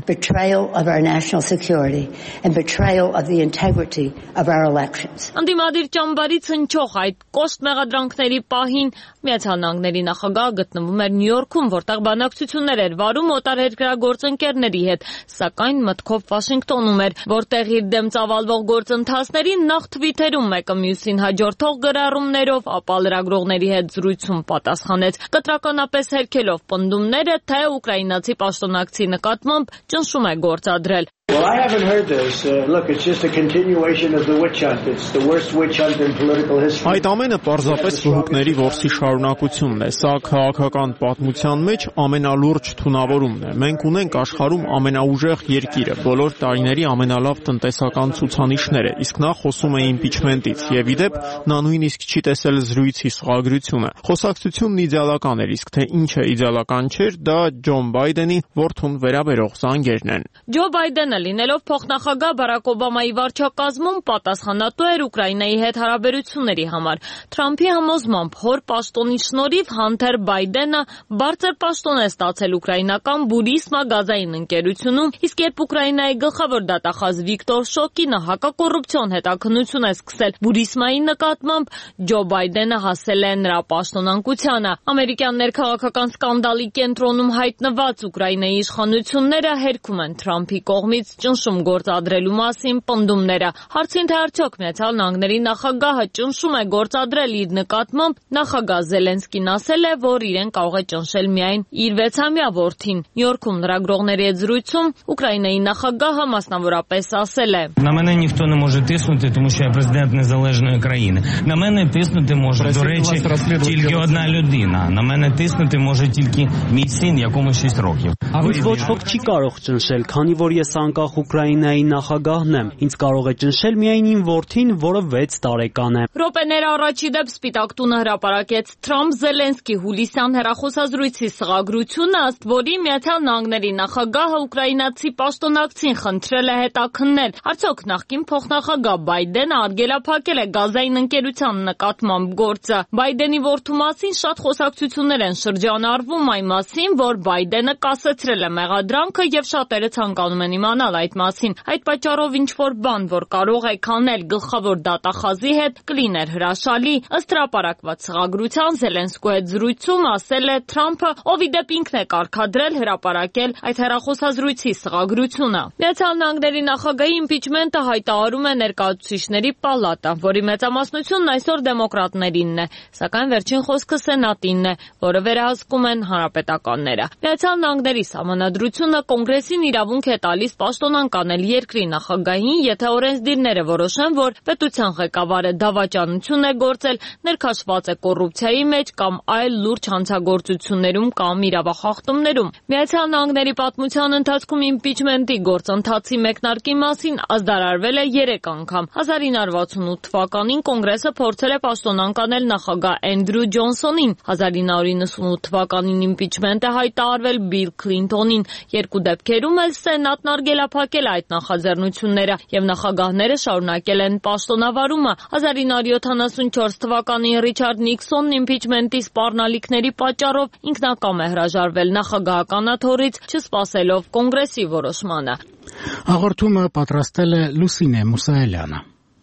Անդիմադիր ճամբարից հնչող այդ կոշտ մեղադրանքների պահին Միացյալ Նահանգների նախագահը գտնվում էր Նյու Յորքում, որտեղ բանակցություններ էր վարում օտարերկրագործընկերների հետ, սակայն մտքով Վաշինգտոնում էր, որտեղ իր դեմ ծավալվող գործընթացներին նախ թվիթերում մեկը մյուսին հաջորդող գրառումներով, ապա լրագրողների հետ զրույցում պատասխանեց, կտրականապես հերքելով պնդումները, թե ուկրաինացի պաշտոնակցի նկատմամբ ճնշում է գործադրել։ Well, I haven't heard this. Look, it's just a continuation of the witch hunt. It's the worst witch hunt in political history. Այդ ամենը պարզապես վհուկների որսի շարունակությունն է։ Սա քաղաքական պատմության մեջ ամենալուրջ թունավորումն է։ Մենք ունենք աշխարհում ամենաուժեղ երկիրը, բոլոր տարիների ամենալավ տնտեսական ցուցանիշները, իսկ նա խոսում է իմպիչմենտից, եւ իդեպ նա նույնիսկ չի տեսել զրույցի սղագրությունը։ Խոսակցությունն իդեալական էր, իսկ թե ինչ է իդեալական չէր, դա Ջոն Բայդենի որդուն վերաբերող զանգերն են։ Ջո Բայդենը լինելով փոխնախագահ Բարակ Օբամայի վարչակազմում պատասխանատու էր Ուկրաինայի հետ հարաբերությունների համար։ Թրամփի համոզմամբ հոր պաշտոնի շնորհիվ Հանթեր Բայդենը բարձր պաշտոն է ստացել ուկրաինական Բուրիսմա գազային ընկերությունում, իսկ երբ Ուկրաինայի գլխավոր դատախազ Վիկտոր Շոկինը հակակոռուպցիոն հետաքննություն է սկսել Բուրիսմայի նկատմամբ, Ջո Բայդենը հասել է նրա պաշտոնանկությանը։ Ամերիկյան ներքաղաքական սկանդալի կենտրոնում հայտնված Ուկրաինայի իշխանությունները հերքում են Թրամփի կողմից ճնշում գործադրելու մասին պնդումները։ Հարցին թե արդյոք Միացյալ Նահանգների նախագահը ճնշում է գործադրել իր նկատմամբ, նախագահ Զելենսկին ասել է, որ իրեն կարող է ճնշել միայն իր 6-ամյա որդին։ Նյու Յորքում լրագրողների հետ զրույցում Ուկրաինայի նախագահը մասնավորապես ասել է. На мене ніхто не може тиснути, тому що я президент незалежної країни. На мене тиснути може, до речі, тільки одна людина. На мене тиснути може тільки мій син, якому 6 років. Ոչ ոք չի կարող ճնշել, քանի որ ես անկախ Ուկրաինայի նախագահն է։ Ինձ կարող է ճնշել միայն իմ որդին, որը 6 տարեկան է։ Րոպեներ առաջ ի դեպ Սպիտակ տունը հրապարակեց Թրամփ-Զելենսկի հուլիսյան հեռախոսազրույցի սղագրությունը, ըստ որի Միացյալ Նահանգների նախագահը ուկրաինացի պաշտոնակցին խնդրել է հետաքննել, արդյոք նախկին փոխնախագահ Բայդենը արգելափակել է գազային ընկերության նկատմամբ գործը։ Բայդենի որդու մասին շատ խոսակցություններ են շրջանառվում այն մասին, որ Բայդենը կասեցրել է մեղադրանքը եւ շատերը ցանկանում են իմանալ այդ մասին։ Այդ պատճառով ինչ-որ բան, որ կարող է քանել գլխավոր դատախազի հետ, կլիներ հրաշալի։ Ըստ հրապարակված սղագրության Զելենսկու հետ զրույցում ասել է Թրամփը, ով ի դեպ ինքն է կարգադրել հրապարակել այդ հեռախոսազրույցի սղագրությունը։ Միացյալ Նահանգների նախագահի իմպիչմենտը հայտարարում է Ներկայացուցիչների պալատը, որի մեծամասնությունն այսօր դեմոկրատներինն է, սակայն վերջին խոսքը Սենատինն է, որը վերահսկում են հանրապետականները։ Միացյալ Նահանգների սահմանադրությունը Կոնգրեսին իրավունք է տալիս պաշտոնանկ անել երկրի նախագահին, եթե օրենսդիրները որոշեն, որ պետության ղեկավարը դավաճանություն է գործել, ներքաշված է կոռուպցիայի մեջ կամ այլ լուրջ հանցագործություններում կամ իրավախախտումներում։ Միացյալ Նահանգների պատմության ընթացքում իմպիչմենտի գործընթացի մեկնարկի մասին ազդարարվել է 3 անգամ։ 1968 թվականին Կոնգրեսը փորձել է պաշտոնանկ անել նախագահ Էնդրյու Ջոնսոնին, 1998 թվականին իմպիչմենտ է հայտարարվել Բիլ Քլինտոնին։ Երկու դեպքերում էլ Սենատն արգելափակել է այդ նախաձեռնությունները եւ նախագահները շարունակել են պաշտոնավարումը։ 1974 թվականին Ռիչարդ Նիքսոնն իմպիչմենտի սպառնալիքների պատճառով ինքնակամ է հրաժարվել նախագահականաթոռից, չսպասելով Կոնգրեսի որոշմանը։ Հաղորդումը պատրաստել է Լուսինե Մուսայելյանը։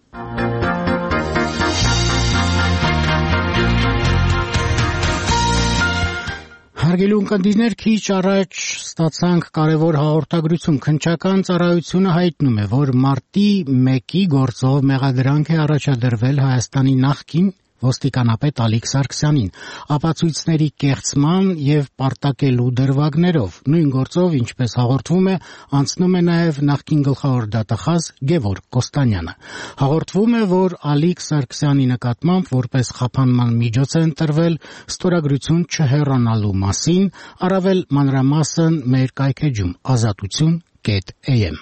Հարգելի ունկնդիրներ, քիչ առաջ ստացանք կարևոր հաղորդագրություն։ Քննչական ծառայությունը հայտնում է, որ մարտի 1-ի գործով մեղադրանք է առաջադրվել Հայաստանի նախկին ոստիկանապետ Ալիկ Սարգսյանին ապացույցների կեղծման եւ պարտակելու դրվագներով։ Նույն գործով, ինչպես հաղորդվում է, անցնում է նաեւ նախկին գլխավոր դատախազ Գևորգ Կոստանյանը։ Հաղորդվում է, որ Ալիկ Սարգսյանի նկատմամբ որպես խափանման միջոց է ընտրվել ստորագրություն չհեռանալու մասին, առավել մանրամասն մեր կայքեջում azatutun.am։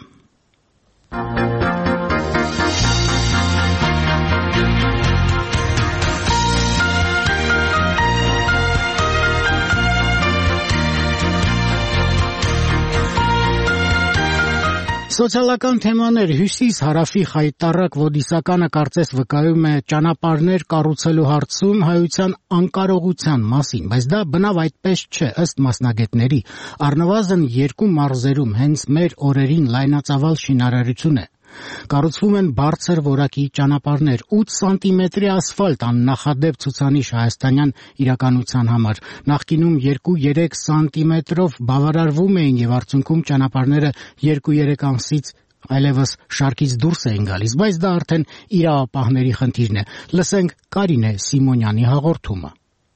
Սոցիալական թեմաներ հյուսիս հարավի խայտառակ ոդիսականը կարծես վկայում է ճանապարհներ կառուցելու հարցում հայության անկարողության մասին, բայց դա բնավ այդպես չէ, ըստ մասնագետների։ Առնվազն 2 մարզերում հենց մեր օրերին լայնածավալ շինարարություն է։ Կառուցվում են բարձր որակի ճանապարհներ, 8 սանտիմետրի ասֆալտ աննախադեպ ցուցանիշ հայաստանյան իրականության համար։ Նախկինում 2-3 սանտիմետրով բավարարվում էին եւ արդյունքում ճանապարհները 2-3 ամսից այլևս շարքից դուրս էին գալիս, բայց դա արդեն իրավապահների խնդիրն է։ Լսենք Կարինե Սիմոնյանի հաղորդումը։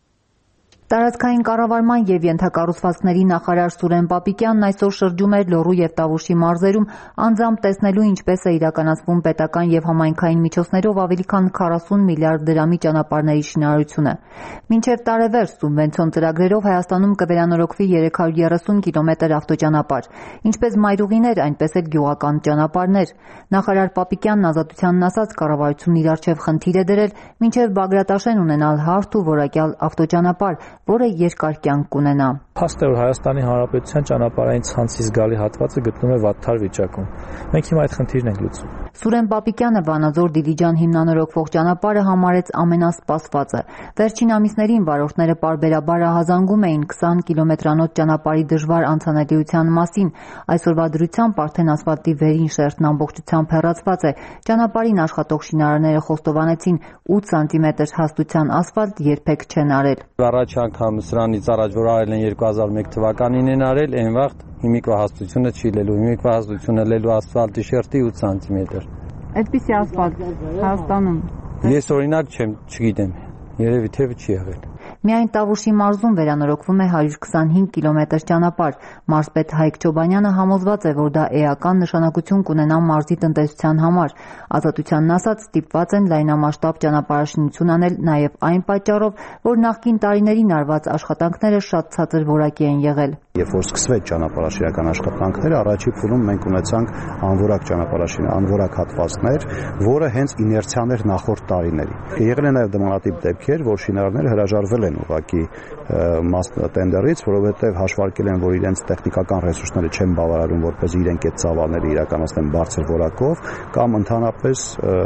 Տարածքային կառավարման եւ ենթակառուցվածքների նախարար Սուրեն Պապիկյանն այսօր շրջում էր Լոռու եւ Տավուշի մարզերում, անձամբ տեսնելու ինչպես է իրականացվում պետական եւ համայնքային միջոցներով ավելի քան 40 միլիարդ դրամի ճանապարհների շինարարությունը։ Մինչեւ տարեվերջ սուբվենցիոն ծրագրերով Հայաստանում կվերանորոգվի 330 կիլոմետր ավտոճանապարհ, ինչպես մայրուղիներ, այնպես էլ գյուղական ճանապարհներ։ Նախարար Պապիկյանն Ազատությանն ասաց, կառավարությունն իր առջև խնդիր է դրել մինչեւ Բագրատաշեն ունենալ հարթ ու որակյալ ավտոճանապարհ, որը երկար կյանք կունենա։ Փաստ է, որ Հայաստանի Հանրապետության ճանապարհային ցանցի զգալի հատվածը գտնվում է վատթար վիճակում։ Մենք հիմա այդ խնդիրն ենք լուծում։ Սուրեն Պապիկյանը Վանաձոր-Դիլիջան հիմնանորոգվող ճանապարհը համարեց ամենասպասվածը։ Վերջին ամիսներին վարորդները պարբերաբար ահազանգում էին 20 կիլոմետրանոց ճանապարհի դժվար անցանելիության մասին։ Այսօրվա դրությամբ արդեն ասֆալտի վերին շերտն ամբողջությամբ հեռացված է։ Ճանապարհին աշխատող շինարարները խոստովանեցին 8 սանտիմետր հաստության ասֆալտ երբեք չեն արել։ Առաջ անգամ սրանից առաջ որ արել են 2001 թվականին են արել, այն վաղ հիմիկվա հաստությունը չի լելու։ Հիմիկվա հաստությունը լելու ասֆալտի շերտի 8 սանտիմետր։ Այդպիսի ասֆալտ Հայաստանում։ Ես օրինակ չգիտեմ, երևի թե չի եղել։ Միայն Տավուշի մարզում վերանորոգվում է 125 կիլոմետր ճանապարհ։ Մարզպետ Հայկ Չոբանյանը համոզված է, որ դա էական նշանակություն կունենա մարզի տնտեսության համար։ Ազատությանն ասած, ստիպված են լայնամասշտաբ ճանապարհաշինություն անել նաև այն պատճառով, որ նախկին տարիներին արված աշխատանքները շատ ցածր որակի են եղել։ Երբ որ սկսվեց ճանապարհաշինական աշխատանքները, առաջի փուլում մենք ունեցանք անորակ հատվածներ, որը հենց իներցիան էր նախորդ տարիների։ Եղել են նաև նմանատիպ դեպքեր, որ շինարարները հրաժարվել են ուղղակի տենդերից, որովհետև հաշվարկել են, որ իրենց տեխնիկական ռեսուրսները չեն բավարարում, որպեսզի իրենք այդ ծավալները իրականացնեն բարձր որակով, կամ ընդհանրապես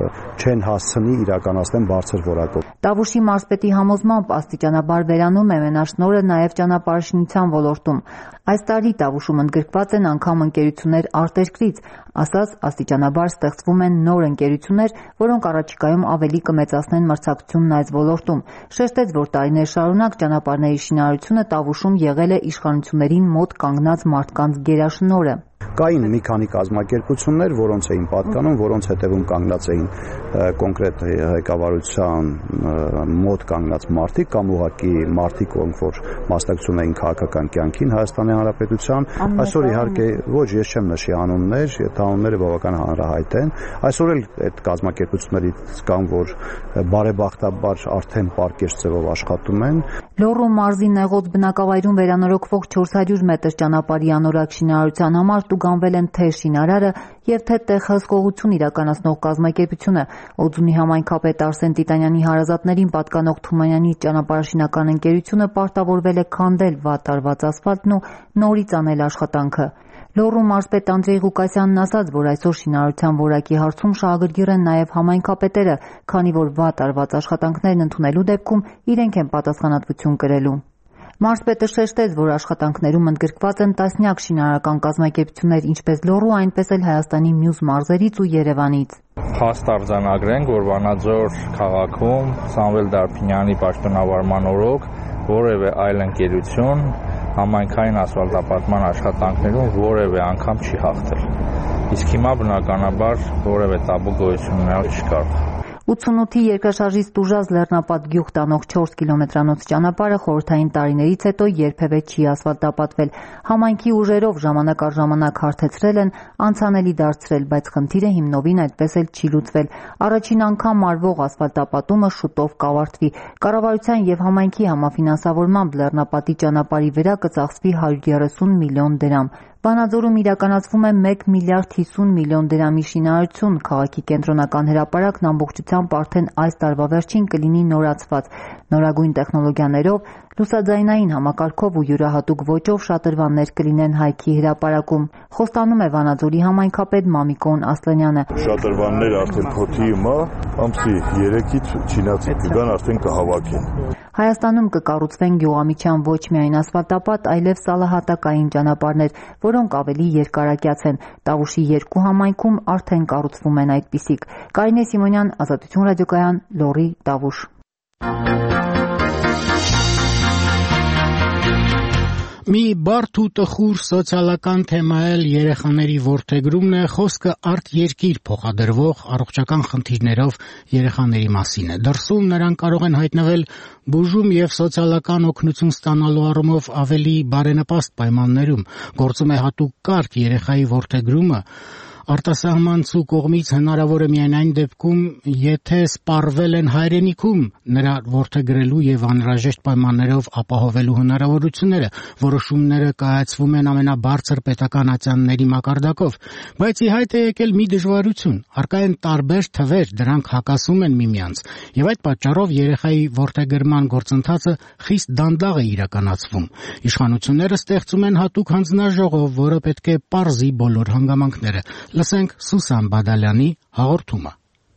չեն հասցնի իրականացնեն բարձր որակով։ Տավուշի մարզպետի համոզմամբ աստիճանաբար վերանում է մենաշնորհը նաև ճանապարհաշինության ոլորտում։ Այս տարի Տավուշում ընդգրկված են անգամ ընկերություններ արտերկրից, ասաց աստիճանաբար ստեղծվում են նոր ընկերություններ, որոնք առաջիկայում ավելի կմեծացնեն մրցակցությունն այս ոլորտում։ Շեշտեց, որ տարիներ շարունակ ճանապարհների շինարարությունը Տավուշում եղել է իշխանություններին մոտ կանգնած մարդկանց գերաշնորհը։ Կային մի քանի կազմակերպություններ, որոնց էին պատկանում, որոնց հետևում կանգնած էին կոնկրետ ղեկավարության մոտ կանգնած մարդիկ կամ ուղղակի մարդիկ, որ մասնակցում էին քաղաքական կյանքին Հայաստանի Հանրապետության։ Այսօր իհարկե ոչ, ես չեմ նշի անուններ, անունները բավական հանրահայտ են։ Այսօր էլ այդ կազմակերպություններից կան, որ բարեբախտաբար արդեն պարկեշ ձևով աշխատում են։ Լոռու մարզի Նեղոց բնակավայրում վերանորոգվող 400 մետր ճանապարհի անորակ շինարարության համար տուգանվել են թե շինարարը եւ թե տեղ հսկողություն իրականացնող կազմակերպությունը։ Օձունի համայնքապետ Արսեն Տիտանյանի հարազատներին պատկանող Թումանյանի ճանապարհաշինական ընկերությունը պարտավորվել է քանդել վատ արված ասֆալտն ու նորից անել աշխատանքը։ Լոռու մարզպետ Անդրեյ Ղուկասյանն ասաց, որ այսօր շինարարության որակի հարցում շահագրգիռ են նաև համայնքապետերը, քանի որ վատ արված աշխատանքներն ընդունելու դեպքում իրենք են պատասխանատվություն կրելու։ Մարզպետը շեշտեց, որ աշխատանքներում ընդգրկված են տասնյակ շինարարական կազմակերպություններ ինչպես Լոռու, այնպես էլ Հայաստանի մյուս մարզերից ու Երևանից։ Հաստ արձանագրենք, որ Վանաձոր քաղաքում Սամվել Դարփինյանի պաշտոնավարման օրոք որևէ այլ ընկերություն համայնքային ասֆալտապատման աշխատանքներում որևէ անգամ չի հաղթել։ Իսկ հիմա բնականաբար որևէ տաբու գոյություն ունենալ չկար։ 88-ի երկրաշարժից տուժած Լեռնապատ գյուղ տանող 4 կիլոմետրանոց ճանապարհը խորհրդային տարիներից հետո երբևէ չի ասֆալտապատվել։ Համայնքի ուժերով ժամանակ առ ժամանակ հարթեցրել են, անցանելի դարձրել, բայց խնդիրը հիմնովին այդպես էլ չի լուծվել։ Առաջին անգամ արվող ասֆալտապատումը շուտով կավարտվի։ Կառավարության եւ համայնքի համաֆինանսավորմամբ Լեռնապատի ճանապարհի վրա կծախսվի 130 միլիոն դրամ։ Վանաձորում իրականացվում է 1 միլիարդ 50 միլիոն դրամի շինարարություն, քաղաքի կենտրոնական հրապարակն ամբողջությամբ արդեն այս տարվա վերջին կլինի նորացված։ Նորագույն տեխնոլոգիաներով, լուսաձայնային համակարգով ու յուրահատուկ ոճով շատրվաններ կլինեն հայքի հրապարակում։ Խոստանում է Վանաձորի համայնքապետ Մամիկոն Ասլանյանը։ Շատրվաններ արդեն փոթի հիմա, ամսի 3-ից չինացի կգան արդեն կհավաքեն։ Հայաստանում կկառուցվեն գյուղամիջյան ոչ միայն ասֆալտապատ, այլև սալահատակային ճանապարհներ, որոնք ավելի երկարակյաց են։ Տավուշի 2 համայնքում արդեն կառուցվում են այդպիսիք։ Կարինե Սիմոնյան, Ազատություն ռադիոկայան, Լոռի, Տավուշ։ Մի բարդ ու տխուր սոցիալական թեմա էլ երեխաների որդեգրումն է, խոսքը արտերկիր փոխադրվող առողջական խնդիրներով երեխաների մասին է։ Դրսում նրանք կարող են հայտնվել բուժում եւ սոցիալական օգնություն ստանալու առումով ավելի բարենպաստ պայմաններում։ Գործում է հատուկ կարգ երեխայի որդեգրումը, արտասահմանցու կողմից հնարավոր է միայն այն դեպքում, եթե սպառվել են հայրենիքում նրա որդեգրելու եւ անհրաժեշտ պայմաններով ապահովելու հնարավորությունները, որոշումները կայացվում են ամենաբարձր պետական ատյանների մակարդակով, բայց ի հայտ է եկել մի դժվարություն, առկա են տարբեր թվեր, դրանք հակասում են միմյանց, եւ այդ պատճառով երեխայի որդեգրման գործընթացը խիստ դանդաղ է իրականացվում։ Իշխանությունները ստեղծում են հատուկ հանձնաժողով, որը պետք է պարզի բոլոր հանգամանքները։ Լսենք Սուսան Բադալյանի հաղորդումը։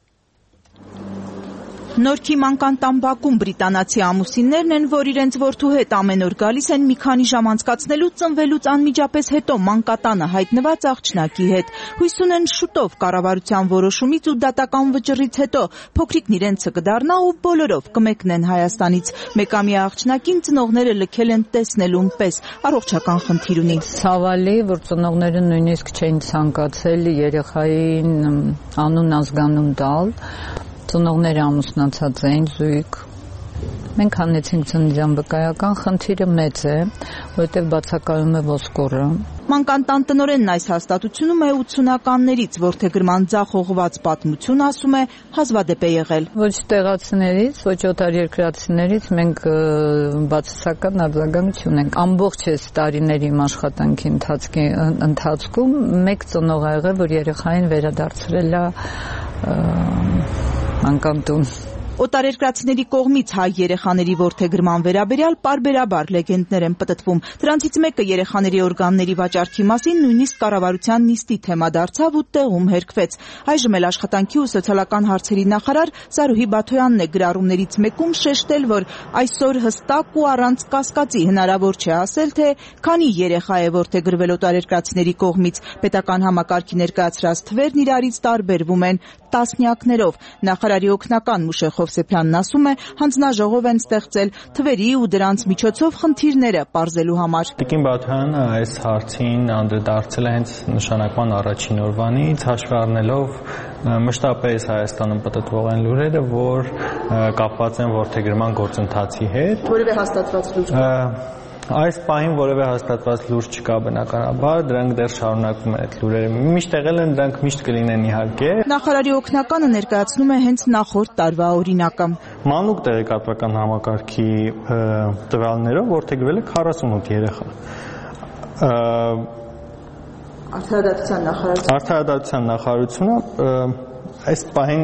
Նորքի մանկան տան բակում բրիտանացի ամուսիններն են, որ իրենց որդու հետ ամեն օր գալիս են մի քանի ժամ անցկացնելու ծնվելուց անմիջապես հետո մանկատանը հայտնված աղջնակի հետ։ Հույս ունեն շուտով կառավարության որոշումից ու դատական վճռից հետո փոքրիկն իրենցը կդառնա ու բոլորով կմեկնեն Հայաստանից։ Մեկամյա աղջնակին ծնողները լքել են տեսնելուն պես, առողջական խնդիր ունի։ Ցավալի, որ ծնողները նույնիսկ չէին ցանկացել երեխային անուն ազգանուն տալ։ Ծնողները ամուսնացած էին, զույգ, Մենք հանեցինք ծննդյան վկայական, խնդիրը մեծ է, որովհետև բացակայում է ոսկորը։ Մանկան տանտնօրենն այս հաստատությունում է 80-ականներից, որդեգրման ձախ ուղղված պատմություն, ասում է, հազվադեպ է եղել։ Ոչ տեղացիներից, ոչ օտարերկրացիներից մենք բացասական արձագանք չունենք։ Ամբողջ այս տարիների իմ աշխատանքի ընթացքում մեկ ծնող ա եղել, որ երեխային վերադարձրել է անկամտուն։ Օտարերկրացիների կողմից հայ երեխաների որդեգրման վերաբերյալ պարբերաբար լեգենդներ են պտտվում։ Դրանցից մեկը երեխաների օրգանների վաճառքի մասին նույնիսկ կառավարության նիստի թեմա դարձավ ու տեղում հերկվեց։ Այժմ էլ աշխատանքի ու սոցիալական հարցերի նախարար Զարուհի Բաթոյանն է գրառումներից մեկում շեշտել, որ այսօր հստակ ու առանց կասկածի հնարավոր չէ ասել, թե քանի երեխա է որդեգրվել օտարերկրացիների կողմից։ Պետական համակարգի ներկայացրած թվերն իրարից տարբերվում են տասնյակներով։ Նախարարի օգնական Մուշե Հովսեփյանն ասում է, հանձնաժողով են ստեղծել թվերի ու դրանց միջոցով խնդիրները պարզելու համար։ Տիկին Բաթոյանը այս հարցին անդրադարձել է հենց նշանակման առաջին օրվանից, հաշվի առնելով մշտապես Հայաստանում պտտվող են լուրերը, որ կապված են որդեգրման գործընթացի հետ։ Որևէ հաստատված լուր։ Այս պահին որևէ հաստատված լուր չկա բնականաբար, դրանք դեռ շարունակվում են այդ լուրերը։ Միշտ եղել են, դրանք միշտ կլինեն իհարկե։ Նախարարի օգնականը ներկայացնում է հենց նախորդ տարվա օրինակը։ Մանուկ տեղեկատվական համակարգի տվյալներով որդեգրվել է 48 երեխա։ Արդարադատության նախարարությունը այս պահին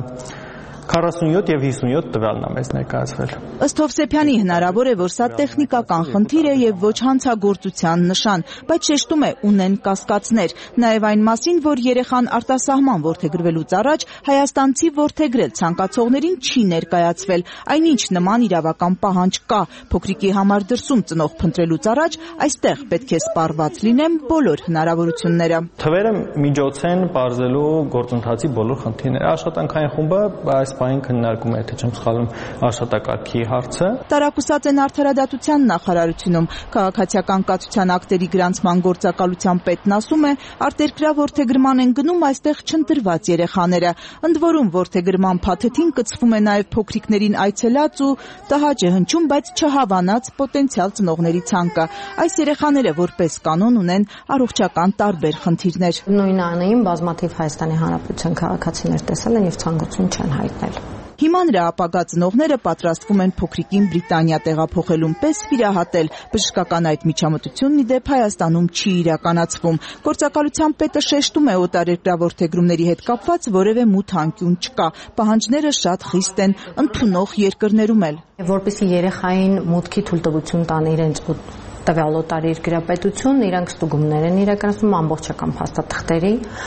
47 եւ 57 տվյալն է մեզ ներկայացվել։ Ըստ Հովսեփյանի հնարավոր է, որ սա տեխնիկական խնդիր է եւ ոչ հանցագործության նշան, բայց շեշտում է ունեն կասկածներ, նաեւ այն մասին, որ երեխան արտասահման որդեգրվելուց առաջ հայաստանցի որդեգրել ցանկացողներին չի ներկայացվել, այնինչ նման իրավական պահանջ կա, փոքրիկի համար դրսում ծնող փնտրելուց առաջ այստեղ պետք է սպառված լինեն բոլոր հնարավորությունները։ Թվերը միջոց են բարձելու գործընթացի բոլոր խնդիրները։ Աշխատանքային խումբը այս պահին քննարկում է, թե չեմ սխալվում, աշխատակարգի հարցը։ Տարակուսած են արդարադատության նախարարությունում։ Քաղաքացիական կացության ակտերի գրանցման գործակալության պետն ասում է, արտերկրյա որդեգրման են գնում այստեղ չընտրված երեխաները։ Ընդ որում որդեգրման փաթեթին կցվում է նաև փոքրիկներին այցելած ու տհաճ է հնչում, բայց չհավանած պոտենցիալ ծնողների ցանկը։ Այս երեխաները որպես կանոն ունեն առողջական տարբեր խնդիրներ։ Նույն անային բազմաթիվ Հայաստանի Հանրապետության քաղաքացիներ տեսել են եւ ցանկություն չեն հայտնել։ Հիմա նրա ապագա ծնողները պատրաստվում են փոքրիկին Բրիտանիա տեղափոխելուն պես վիրահատել։ Բժշկական այդ միջամտությունն ի դեպ Հայաստանում չի իրականացվում։ Գործակալության պետը շեշտում է, օտարերկրյա որդեգրումների հետ կապված որևէ մութ անկյուն չկա։ Պահանջները շատ խիստ են, ընդունող երկրներում էլ։ Որպեսզի երեխային մուտքի թույլտվություն տան իրենց տվյալ օտարերկրյա պետություն, իրանք ստուգումներ են իրականացնում ամբողջական փաստաթղթերի,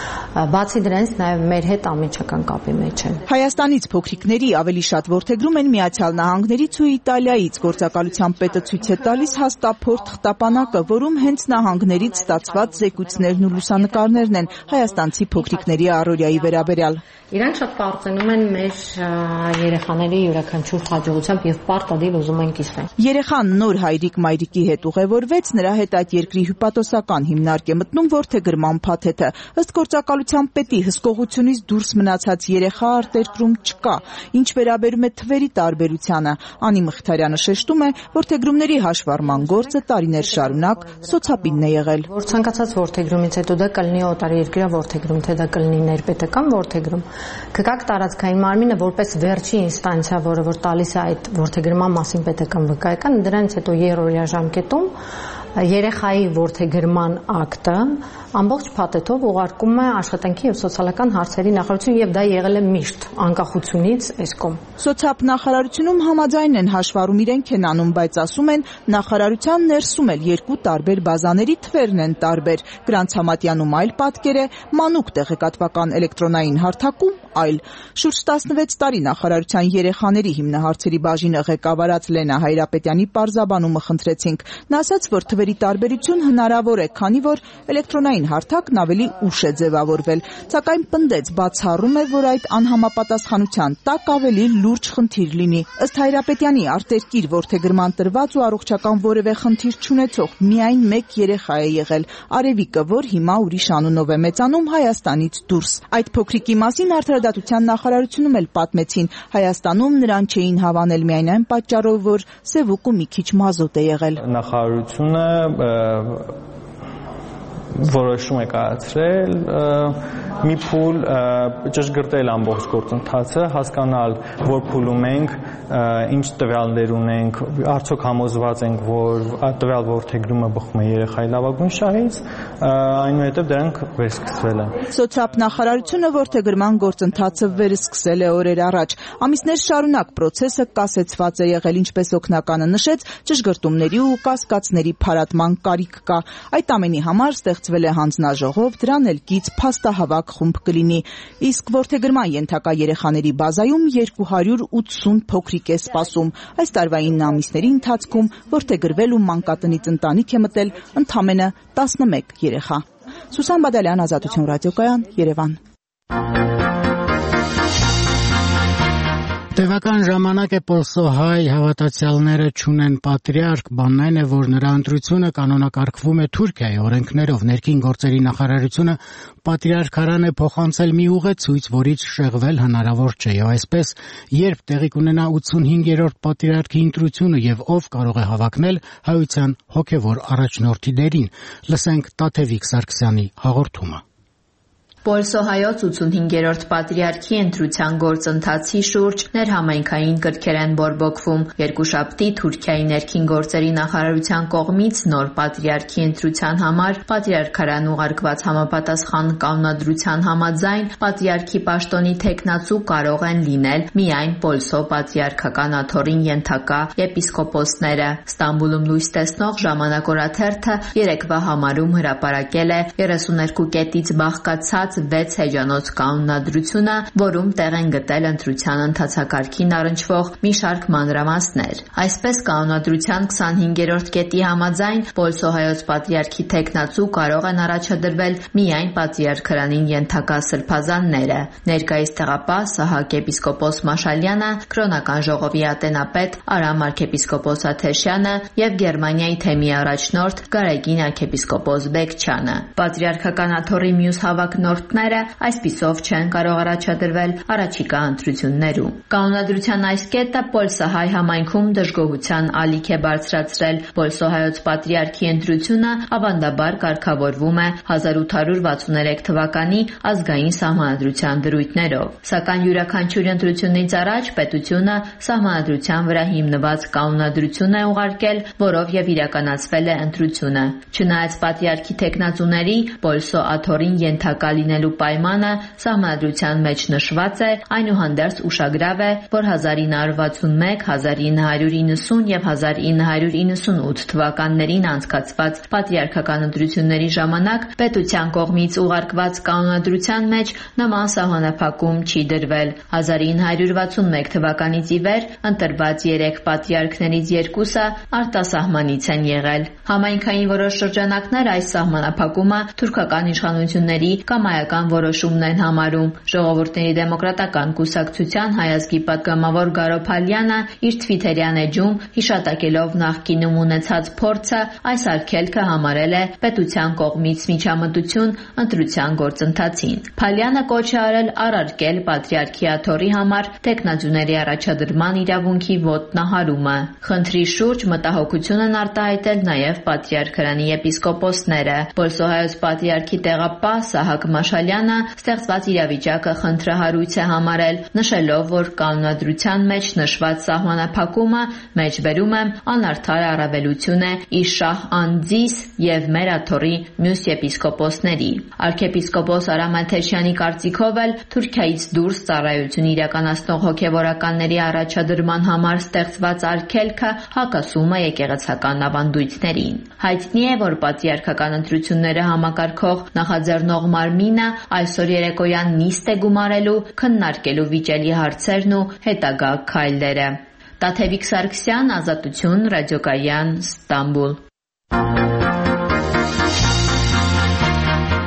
բացի դրանից նաև մեր հետ անմիջական կապի մեջ են։ Հայաստանից փոքրիկների ավելի շատ որդեգրում են Միացյալ Նահանգներից ու Իտալիայից։ Գործակալության պետը ցույց է տալիս հաստափորդ խտապանակը, որում հենց նահանգներից ստացված զեկույցներն ու լուսանկարներն են հայաստանցի փոքրիկների առօրյայի վերաբերյալ։ Իրանք շատ կարծենում են մեր երեխաների յուրաքանչյուր հաջողությամբ եւ պարտադիր ուզում են կիսվել։ Երեխան նոր հայրիկ-մայրիկի հետ ուղևորվեց, նրա հետ այդ երկրի հյուպատոսական հիմնարկ է մտնում որդեգրման փաթեթը։ Ըստ գործակալության պետի հսկողությունից դուրս մնացած երեխա արտերկրում չկա։ Ինչ վերաբերում է թվերի տարբերությանը, Անի Մխիթարյանը շեշտում է, որդեգրումների հաշվառման գործը տարիներ շարունակ սոցապինն է եղել։ Որ ցանկացած որդեգրումից հետո դա կլինի օտարերկրյա որդեգրում, թե դա կլինի ներպետական որդեգրում, ԿԿ տարածքային մարմինը որպես վերջին ինստանցիա, որը որ տալիս է այդ որդեգրման մասին պետական վկայական, դրանից հետո երրորդյա ժամկետում երեխայի որդեգրման ակտը ամբողջ փաթեթով ուղարկում է աշխատանքի եւ սոցիալական հարցերի նախարարություն եւ դա եղել է միշտ անկախությունից այս կողմ։ Սոցիալ նախարարությունում համաձայն են հաշվառում իրենք են անում, բայց ասում են նախարարության ներսում էլ երկու տարբեր բազաների թվերն են տարբեր։ Գրանց Համատյանում այլ պատկեր է, մանուկ տեղեկատվական էլեկտրոնային հարթակում այլ։ Շուրջ 16 տարի նախարարության երեխաների հիմնահարցերի բաժինը ղեկավարած Լենա Հայրապետյանի պարզաբանումը խնդրեցինք։ Նա ասաց, որ թվերի տարբերություն հնարավոր է, քանի որ էլեկտրոնային այն հարթակն ավելի ուշ է ձևավորվել, սակայն պնդեց բացառում է, որ այդ անհամապատասխանության տակ ավելի լուրջ խնդիր լինի։ Ըստ Հայրապետյանի, արտերկիր որդեգրման տրված ու առողջական որևէ խնդիր չունեցող միայն մեկ երեխա է եղել՝ Արևիկը, որ հիմա ուրիշ անունով է մեծանում Հայաստանից դուրս։ Այդ փոքրիկի մասին Արդարադատության նախարարությունում էլ պատմեցին, Հայաստանում նրան չէին հավանել միայն այն պատճառով, որ սևուկը մի քիչ մազոտ է եղել։ Նախարարությունը որոշում է կայացրել մի փուլ ճշգրտել ամբողջ գործընթացը, հասկանալ, որ փուլում ենք, ինչ տվյալներ ունենք, արդյոք համոզված ենք, որ տվյալ որդեգրումը բխում է երեխայի լավագույն շահից, այնուհետև դրանք վերսկսվել են։ Սոցիալ նախարարությունը որդեգրման գործընթացը վերսկսել է օրեր առաջ։ Ամիսներ շարունակ process-ը կասեցված է եղել, ինչպես օգնականը նշեց, ճշգրտումների ու կասկածների փարատման կարիք կա։ Այդ ամենի համար ստեղծվել է հանձնաժողով, դրան էլ գից փաստահավաք խումբ կլինի, իսկ որդեգրման ենթակա երեխաների բազայում 280 փոքրիկ է սպասում։ Այս տարվա 9 ամիսների ընթացքում որդեգրվել ու մանկատնից ընտանիք է մտել ընդամենը 11 երեխա։ Սուսան Բադալյան, Ազատություն ռադիոկայան, Երևան։ Տևական ժամանակ է պոլսոհայ հավատացյալները չունեն պատրիարք, բանն այն է, որ նրա ընտրությունը կանոնակարգվում է Թուրքիայի օրենքներով։ Ներքին գործերի նախարարությունը պատրիարքարան է փոխանցել մի ուղեցույց, որից շեղվել հնարավոր չէ։ Եվ այսպես, երբ տեղի կունենա 85-րդ պատրիարքի ընտրությունը եւ ով կարող է հավակնել հայության հոգեվոր առաջնորդի դերին, լսենք Տաթևիկ Սարգսյանի հաղորդումը։ Պոլսոհայոց 85-րդ պատրիարքի ընտրության գործընթացի շուրջ ներհամայնքային կրքեր են բորբոքվում։ Երկուշաբթի Թուրքիայի ներքին գործերի նախարարության կողմից նոր պատրիարքի ընտրության համար պատրիարքարան ուղարկված համապատասխան կանոնադրության համաձայն պատրիարքի պաշտոնի թեկնածու կարող են լինել միայն Պոլսո պատրիարքական աթոռին ենթակա եպիսկոպոսները։ Ստամբուլում լույս տեսնող Ժամանակ օրաթերթը երեկվա համարում հրապարակել է 32 կետից բաղկացած 6 հեջանոց կանոնադրությունը, որում տեղ են գտել ընտրության ընթացակարգին առնչվող մի շարք մանրամասներ։ Այսպես կանոնադրության 25-րդ կետի համաձայն Պոլսոհայոց պատրիարքի թեկնածու կարող են առաջադրվել միայն պատրիարքարանին ենթակա սրբազանները։ Ներկայիս տեղապահ Սահակ եպիսկոպոս Մաշալյանը, Կրոնական ժողովի ատենապետ Արամ arczepiskopos Աթեշյանը եւ Գերմանիայի թեմի առաջնորդ Գարեգին arczepiskopos Բեկչյանը։ Պատրիարքական աթոռի մյուս հավակնորդները այսպիսով չեն կարող առաջադրվել առաջիկա ընտրություններում։ Կանոնադրության այս կետը Պոլսահայ համայնքում դժգոհության ալիք է բարձրացրել։ Պոլսոհայոց պատրիարքի ընտրությունը ավանդաբար կարգավորվում է 1863 թվականի ազգային սահմանադրության դրույթներով։ Սակայն յուրաքանչյուր ընտրությունից առաջ պետությունը սահմանադրության վրա հիմնված կանոնադրություն է ուղարկել, որով եւ իրականացվել է ընտրությունը։ Չնայած պատրիարքի թեկնածուների Պոլսո աթոռին ենթակա լինելու պայմանը սահմանադրության մեջ նշված է, այնուհանդերձ ուշագրավ է, որ 1961, 1990 եւ 1998 թվականներին անցկացված պատրիարքական ընտրությունների ժամանակ պետության կողմից ուղարկված կանոնադրության մեջ նման սահմանափակում չի դրվել։ 1961 թվականից ի վեր ընտրված 3 պատրիարքներից 2-ը արտասահմանից են եղել։ Համայնքային որոշ շրջանակներ այս սահմանափակումը թուրքական իշխանությունների կամայական որոշումն են համարում։ Ժողովուրդների դեմոկրատական կուսակցության հայազգի պատգամավոր Գարո Փալյանը իր Թվիթերյան էջում հիշատակելով նախկինում ունեցած փորձը այս արգելքը համարել է պետության կողմից միջամտություն ընտրության գործընթացին։ Փալյանը կոչ է արել առարկել պատրիարքի աթոռի համար տեխնազուների առաջադրման իրավունքի ոտնահարումը։ Խնդրի շուրջ մտահոգություն են արտահայտել նաև պատրիարքարանի եպիսկոպոսները։ Պոլսոհայոց պատրիարքի տեղապահ Սահակ Մաշալյանը ստեղծված իրավիճակը խնդրահարույց է համարել, նշելով, որ կանոնադրության մեջ նշված սահմանափակումը մեջբերում է անարդար առավելություն է Իշահ անձիս եւ մեր աթոռի մյուս եպիսկոպոսների։ Arczepiskopos Արամ Աթեշյանի կարծիքով էլ Թուրքիայից դուրս ծառայություն իրականացնող հոգեվորականների առաջադրման համար ստեղծված արգելքը հակասում է եկեղեցական ավանդույթներին։ Հայտնի է, որ պատրիարքական ընտրությունները համակարգող նախաձեռնող մարմինը այսօր երեկոյան նիստ է գումարելու քննարկելու վիճելի հարցերն ու հետագա քայլերը։ Տաթևիկ Սարգսյան, Ազատություն, ռադիոկայան, Ստամբուլ։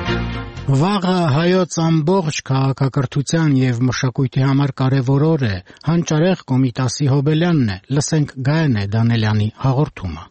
Վաղը հայոց ամբողջ քաղաքակրթության եւ մշակույթի համար կարեւոր օր է, հանճարեղ Կոմիտասի Հոբելյանն է, լսենք Գայանե Դանելյանի հաղորդումը։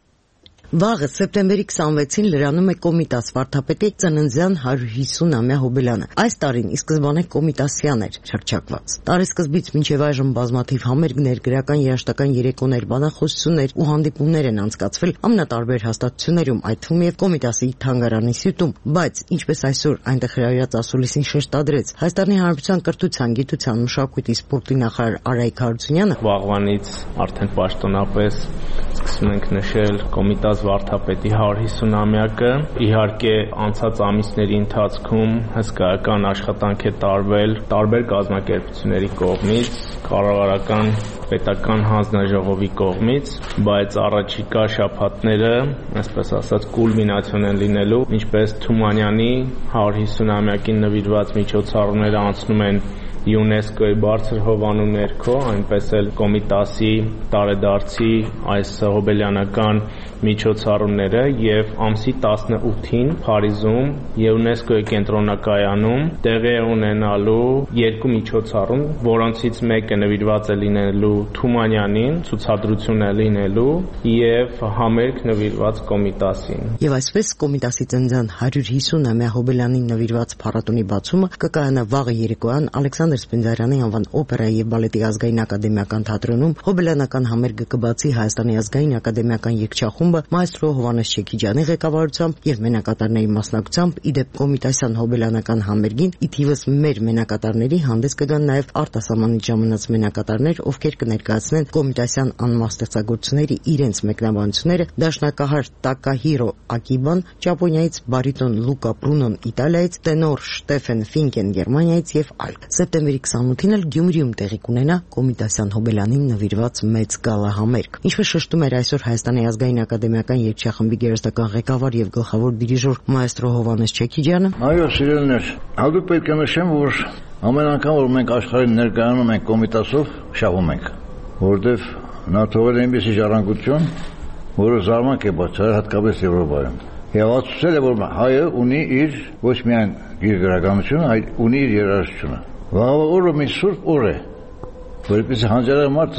Վաղը սեպտեմբերի 26-ին լրանում է Կոմիտաս վարդապետի ծննդյան 150-ամյա հոբելյանը։ Այս տարին ի սկզբանե կոմիտասյան էր հռչակված։ Տարեսկզբից մինչև այժմ բազմաթիվ համերգ, ներգրական, երաժշտական երեկոներ, բանախոսություններ ու հանդիպումներ են անցկացվել ամենատարբեր հաստատություններում, այդ թվում եւ Կոմիտասի թանգարանի սյուտում, բայց ինչպես այսօր այնտեղ հրավիրած ասուլիսին շեշտադրեց Հայաստանի Հանրապետության կրթության, գիտության, մշակույթի, սպորտի նախարար Արայք Հարությունյանը, վաղվանից արդեն պաշտոնապես սկսում ենք նշել Կոմիտաս վարդապետի 150-ամյակը։ Իհարկե անցած ամիսների ընթացքում հսկայական աշխատանք է տարվել տարբեր կազմակերպությունների կողմից, կառավարական պետական հանձնաժողովի կողմից, բայց առաջիկա շաբաթները, այսպես ասած, կուլմինացիոն են լինելու, ինչպես Թումանյանի 150-ամյակին նվիրված միջոցառումները անցնում են ՅՈՒՆԵՍԿՕ-ի բարձր հովանու ներքո, այնպես էլ Կոմիտասի տարեդարձի այս հոբելյանական միջոցառումները եւ ամսի 18-ին Փարիզում ՅՈՒՆԵՍԿՕ-ի կենտրոնակայանում տեղի է ունենալու երկու միջոցառում, որոնցից մեկը նվիրված է լինելու Թումանյանին, ցուցադրություն է լինելու եւ համերգ նվիրված Կոմիտասին։ Եվ այսպես Կոմիտասի ծննդյան 150-ամյա հոբելյանին նվիրված փառատոնի բացումը կկայանա վաղը երեկոյան Ալեքսանդր Սպենդիարյանի անվան օպերայի եւ բալետի ազգային ակադեմիական թատրոնում։ Հոբելյանական համերգը կբացի Հայաստանի ազգային ակադեմիական երգչախումբը մայստրո Հովհաննես Չեքիջյանի ղեկավարությամբ եւ մենակատարների մասնակցությամբ, իդեպ Կոմիտասյան հոբելյանական համերգին ի թիվս մեր մենակատարների հանդես կգան նաեւ արտասահմանից ժամանած մենակատարներ, ովքեր կներկայացնեն Կոմիտասյան անմահ ստեղծագործությունների իրենց մեկնաբանությունները, դաշնակահար Տակահիրո Ակիբան Ճապոնիայից, բարիտոն Լուկա Պրունոն Իտալիայից, տենոր Շտեֆեն Ֆինկեն Գերմանիայից եւ այլ։ Սեպտեմբերի 28-ին էլ Գյումրիում տեղի կունենա Կոմիտասյան հոբելյանին նվիրված մեծ գալա համերգ։ Ինչպես շեշտում էր այսօր Հայաստանի ազգային ակադեմիական երգչախմբի գերեզրական ղեկավար եւ գլխավոր դիրիժոր մայստրո Հովհաննես Չեքիջյանը, այո, սիրելիներ, հատուկ պետք է նշեմ, որ ամեն անգամ որ մենք աշխարհին ներկայանում ենք Կոմիտասով, շահում ենք, որովհետեւ նա թողել է այնպիսի ժառանգություն, որը զարմանք է բացել հատկապես Եվրոպայում։ Եվ ասուցել է, որ հայը ունի իր ոչ միայն իր գրականությունը, այլ ունի իր երաժշտությունը։ Վաղվա օրը մի սուրբ օր է, որպեսզի հանճարեղ մարդ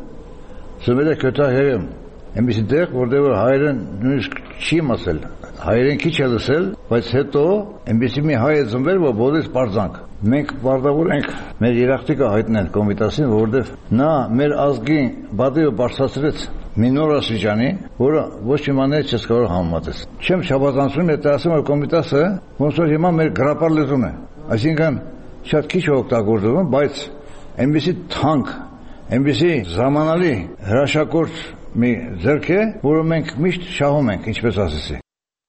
ծնվել է Քյոթահերում, այնպիսի տեղ, որտեղ հայերը նույնիսկ չի իմացել, հայերեն քիչ է լսել, բայց հետո այնպիսի մի հայ է ծնվել, որ բոլորից պարզանք։ Մենք պարտավոր ենք մեր երախտիկը հայտնել Կոմիտասին, որովհետև նա մեր ազգի բադիը բարձրացրեց մի նոր աստիճանի, որը ոչ մի մաներ չես կարող համեմատել։ Չեմ շաբաթանցում, եթե ասեմ, որ Կոմիտասը ոնց որ հիմա մեր գրապար լեզուն է, այսինքն շատ քիչ օգտագործվում, բայց այնպիսի թանկ, այնպիսի ժամանալի հրաշագործ մի ձեռք է, որը մենք միշտ շահում ենք, ինչպես ասեցի։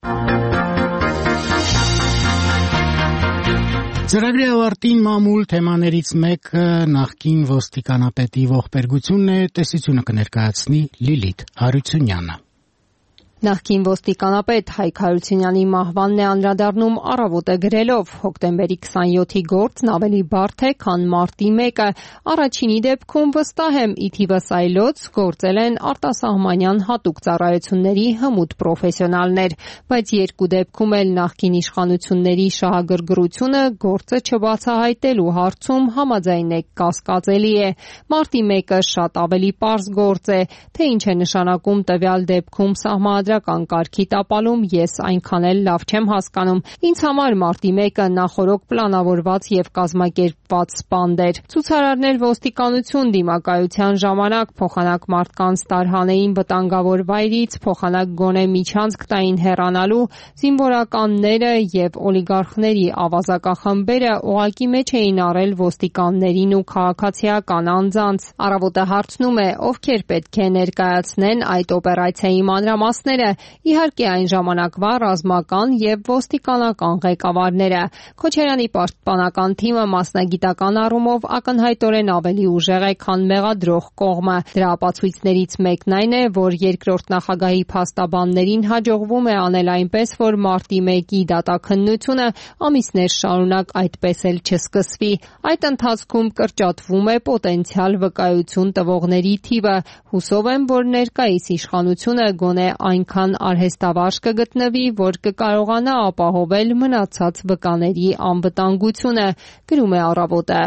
Ծրագրի ավարտին մամուլ թեմաներից մեկը նախկին ոստիկանապետի ողբերգությունն է, տեսությունը կներկայացնի Լիլիթ Հարությունյանը։ Նախկին ոստիկանապետ Հայկ Հարությունյանի մահվանն է անդրադառնում առավոտը գրելով. հոկտեմբերի 27-ի գործն ավելի բարդ է, քան մարտի 1-ը։ Առաջինի դեպքում վստահ եմ ի թիվս այլոց գործել են արտասահմանյան հատուկ ծառայությունների հմուտ պրոֆեսիոնալներ, բայց երկու դեպքում էլ նախկին իշխանությունների շահագրգռությունը գործը չբացահայտելու հարցում համաձայն է կասկածելի է։ Մարտի 1-ը շատ ավելի պարզ գործ է, թե ինչ է նշանակում տվյալ դեպքում սահմանադրական կարգի տապալում, ես այնքան էլ լավ չեմ հասկանում։ Ինձ համար մարտի 1-ը նախօրոք պլանավորված եւ կազմակերպված սպանդ էր։ Ցուցարարներ ոստիկանություն դիմակայության ժամանակ փոխանակ մարդկանց տարհանեին վտանգավոր վայրից, փոխանակ գոնե միջանցք տային հեռանալու, զինվորականները եւ օլիգարխների ավազակախմբերը ուղղակի մեջ էին առել ոստիկաններին ու քաղաքացիական անձանց։ Առավոտը հարցնում է, ովքեր պետք է ներկայացնեն այդ օպերացիայի մանրամասները, իհարկե այն ժամանակվա ռազմական եւ ոստիկանական ղեկավարները։ Քոչարյանի պաշտպանական թիմը մասնագիտական առումով ակնհայտորեն ավելի ուժեղ է, քան մեղադրող կողմը։ Դրա ապացույցներից մեկն այն է, որ երկրորդ նախագահի փաստաբաններին հաջողվում է անել այնպես, որ մարտի 1-ի դատաքննությունը ամիսներ շարունակ այդպես էլ չսկսվի։ Այդ ընթացքում կրճատվում է պոտենցիալ վկայություն տվողների թիվը։ Հուսով եմ, որ ներկայիս իշխանությունը գոնե այն այնքան արհեստավարժ կգտնվի, որ կկարողանա ապահովել մնացած վկաների անվտանգությունը, գրում է Առավոտը։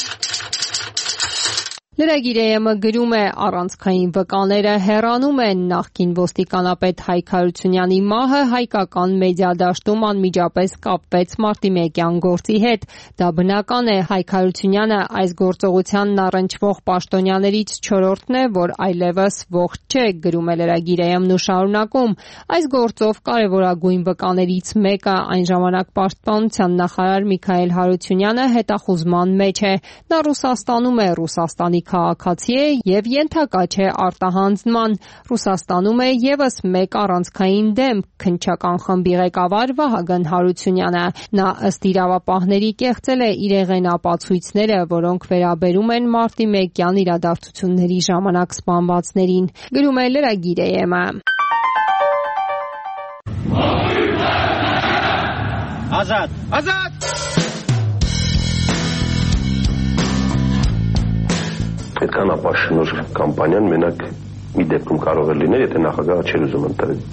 Լրագիր-ը գրում է առանցքային վկաները հեռանում են նախկին ոստիկանապետ Հայկ Հարությունյանի մահը հայկական մեդիադաշտում անմիջապես կապվեց Մարտիմեկյան գործի հետ։ Դա բնական է, Հայկ Հարությունյանը այս գործողությանն առնչվող պաշտոնյաներից չորրորդն է, որ այլևս ողջ չէ, գրում է լրագիր-ը շարունակում։ Այս գործով կարևորագույն վկաներից մեկը այն ժամանակ պաշտպանության նախարար Միքայել Հարությունյանը հետախուզման մեջ է։ Նա Ռուսաստանում է, Ռուսաստանի քաղաքացի է եւ ենթակա չէ արտահանձնման։ Ռուսաստանում է եւս մեկ առանցքային դեմ՝ քննչական խմբի ղեկավար Վահագն Հարությունյանը։ Նա ըստ իրավապահների կեղծել է իրեղեն ապացույցները, որոնք վերաբերում են Մարտիմեկյան իրադարձությունների ժամանակ սպանվածներին, գրում է լրագիր-ը։ Ազատ Այդքան ապաշնոր կամպանիան մենակ մի դեպքում կարող է լինել, եթե նախագահը չէր ուզում ընտրել։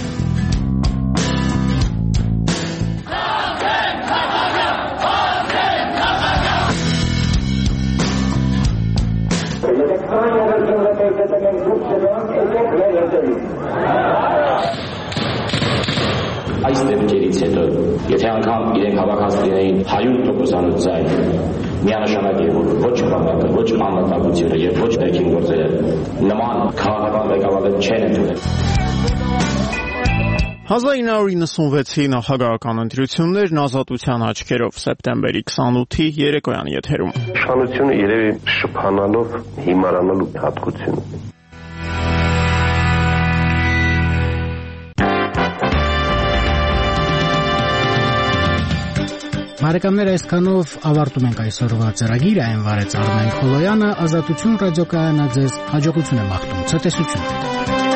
Այս դեպքերից հետո, եթե անգամ իրենք հավաքած լինեին 100% ձայն, միանշանակ է, որ ոչ բանակը, ոչ անվտանգությունը եւ ոչ ներքին գործերը նման քաղաքական ղեկավարներ չեն ընդունել։ 1996-ի նախագահական ընտրություններն ազատության աչքերով սեպտեմբերի 28-ի երեկոյան եթերում։ Իշխանությունը երևի շփանալով հիմարանալու հատկություն ունի։ Բարեկամներ, այսքանով ավարտում ենք այսօրվա ծրագիրը, այն վարեց Արմեն Խոլոյանը, Ազատություն ռադիոկայանը ձեզ հաջողություն է մաղթում, ցտեսություն։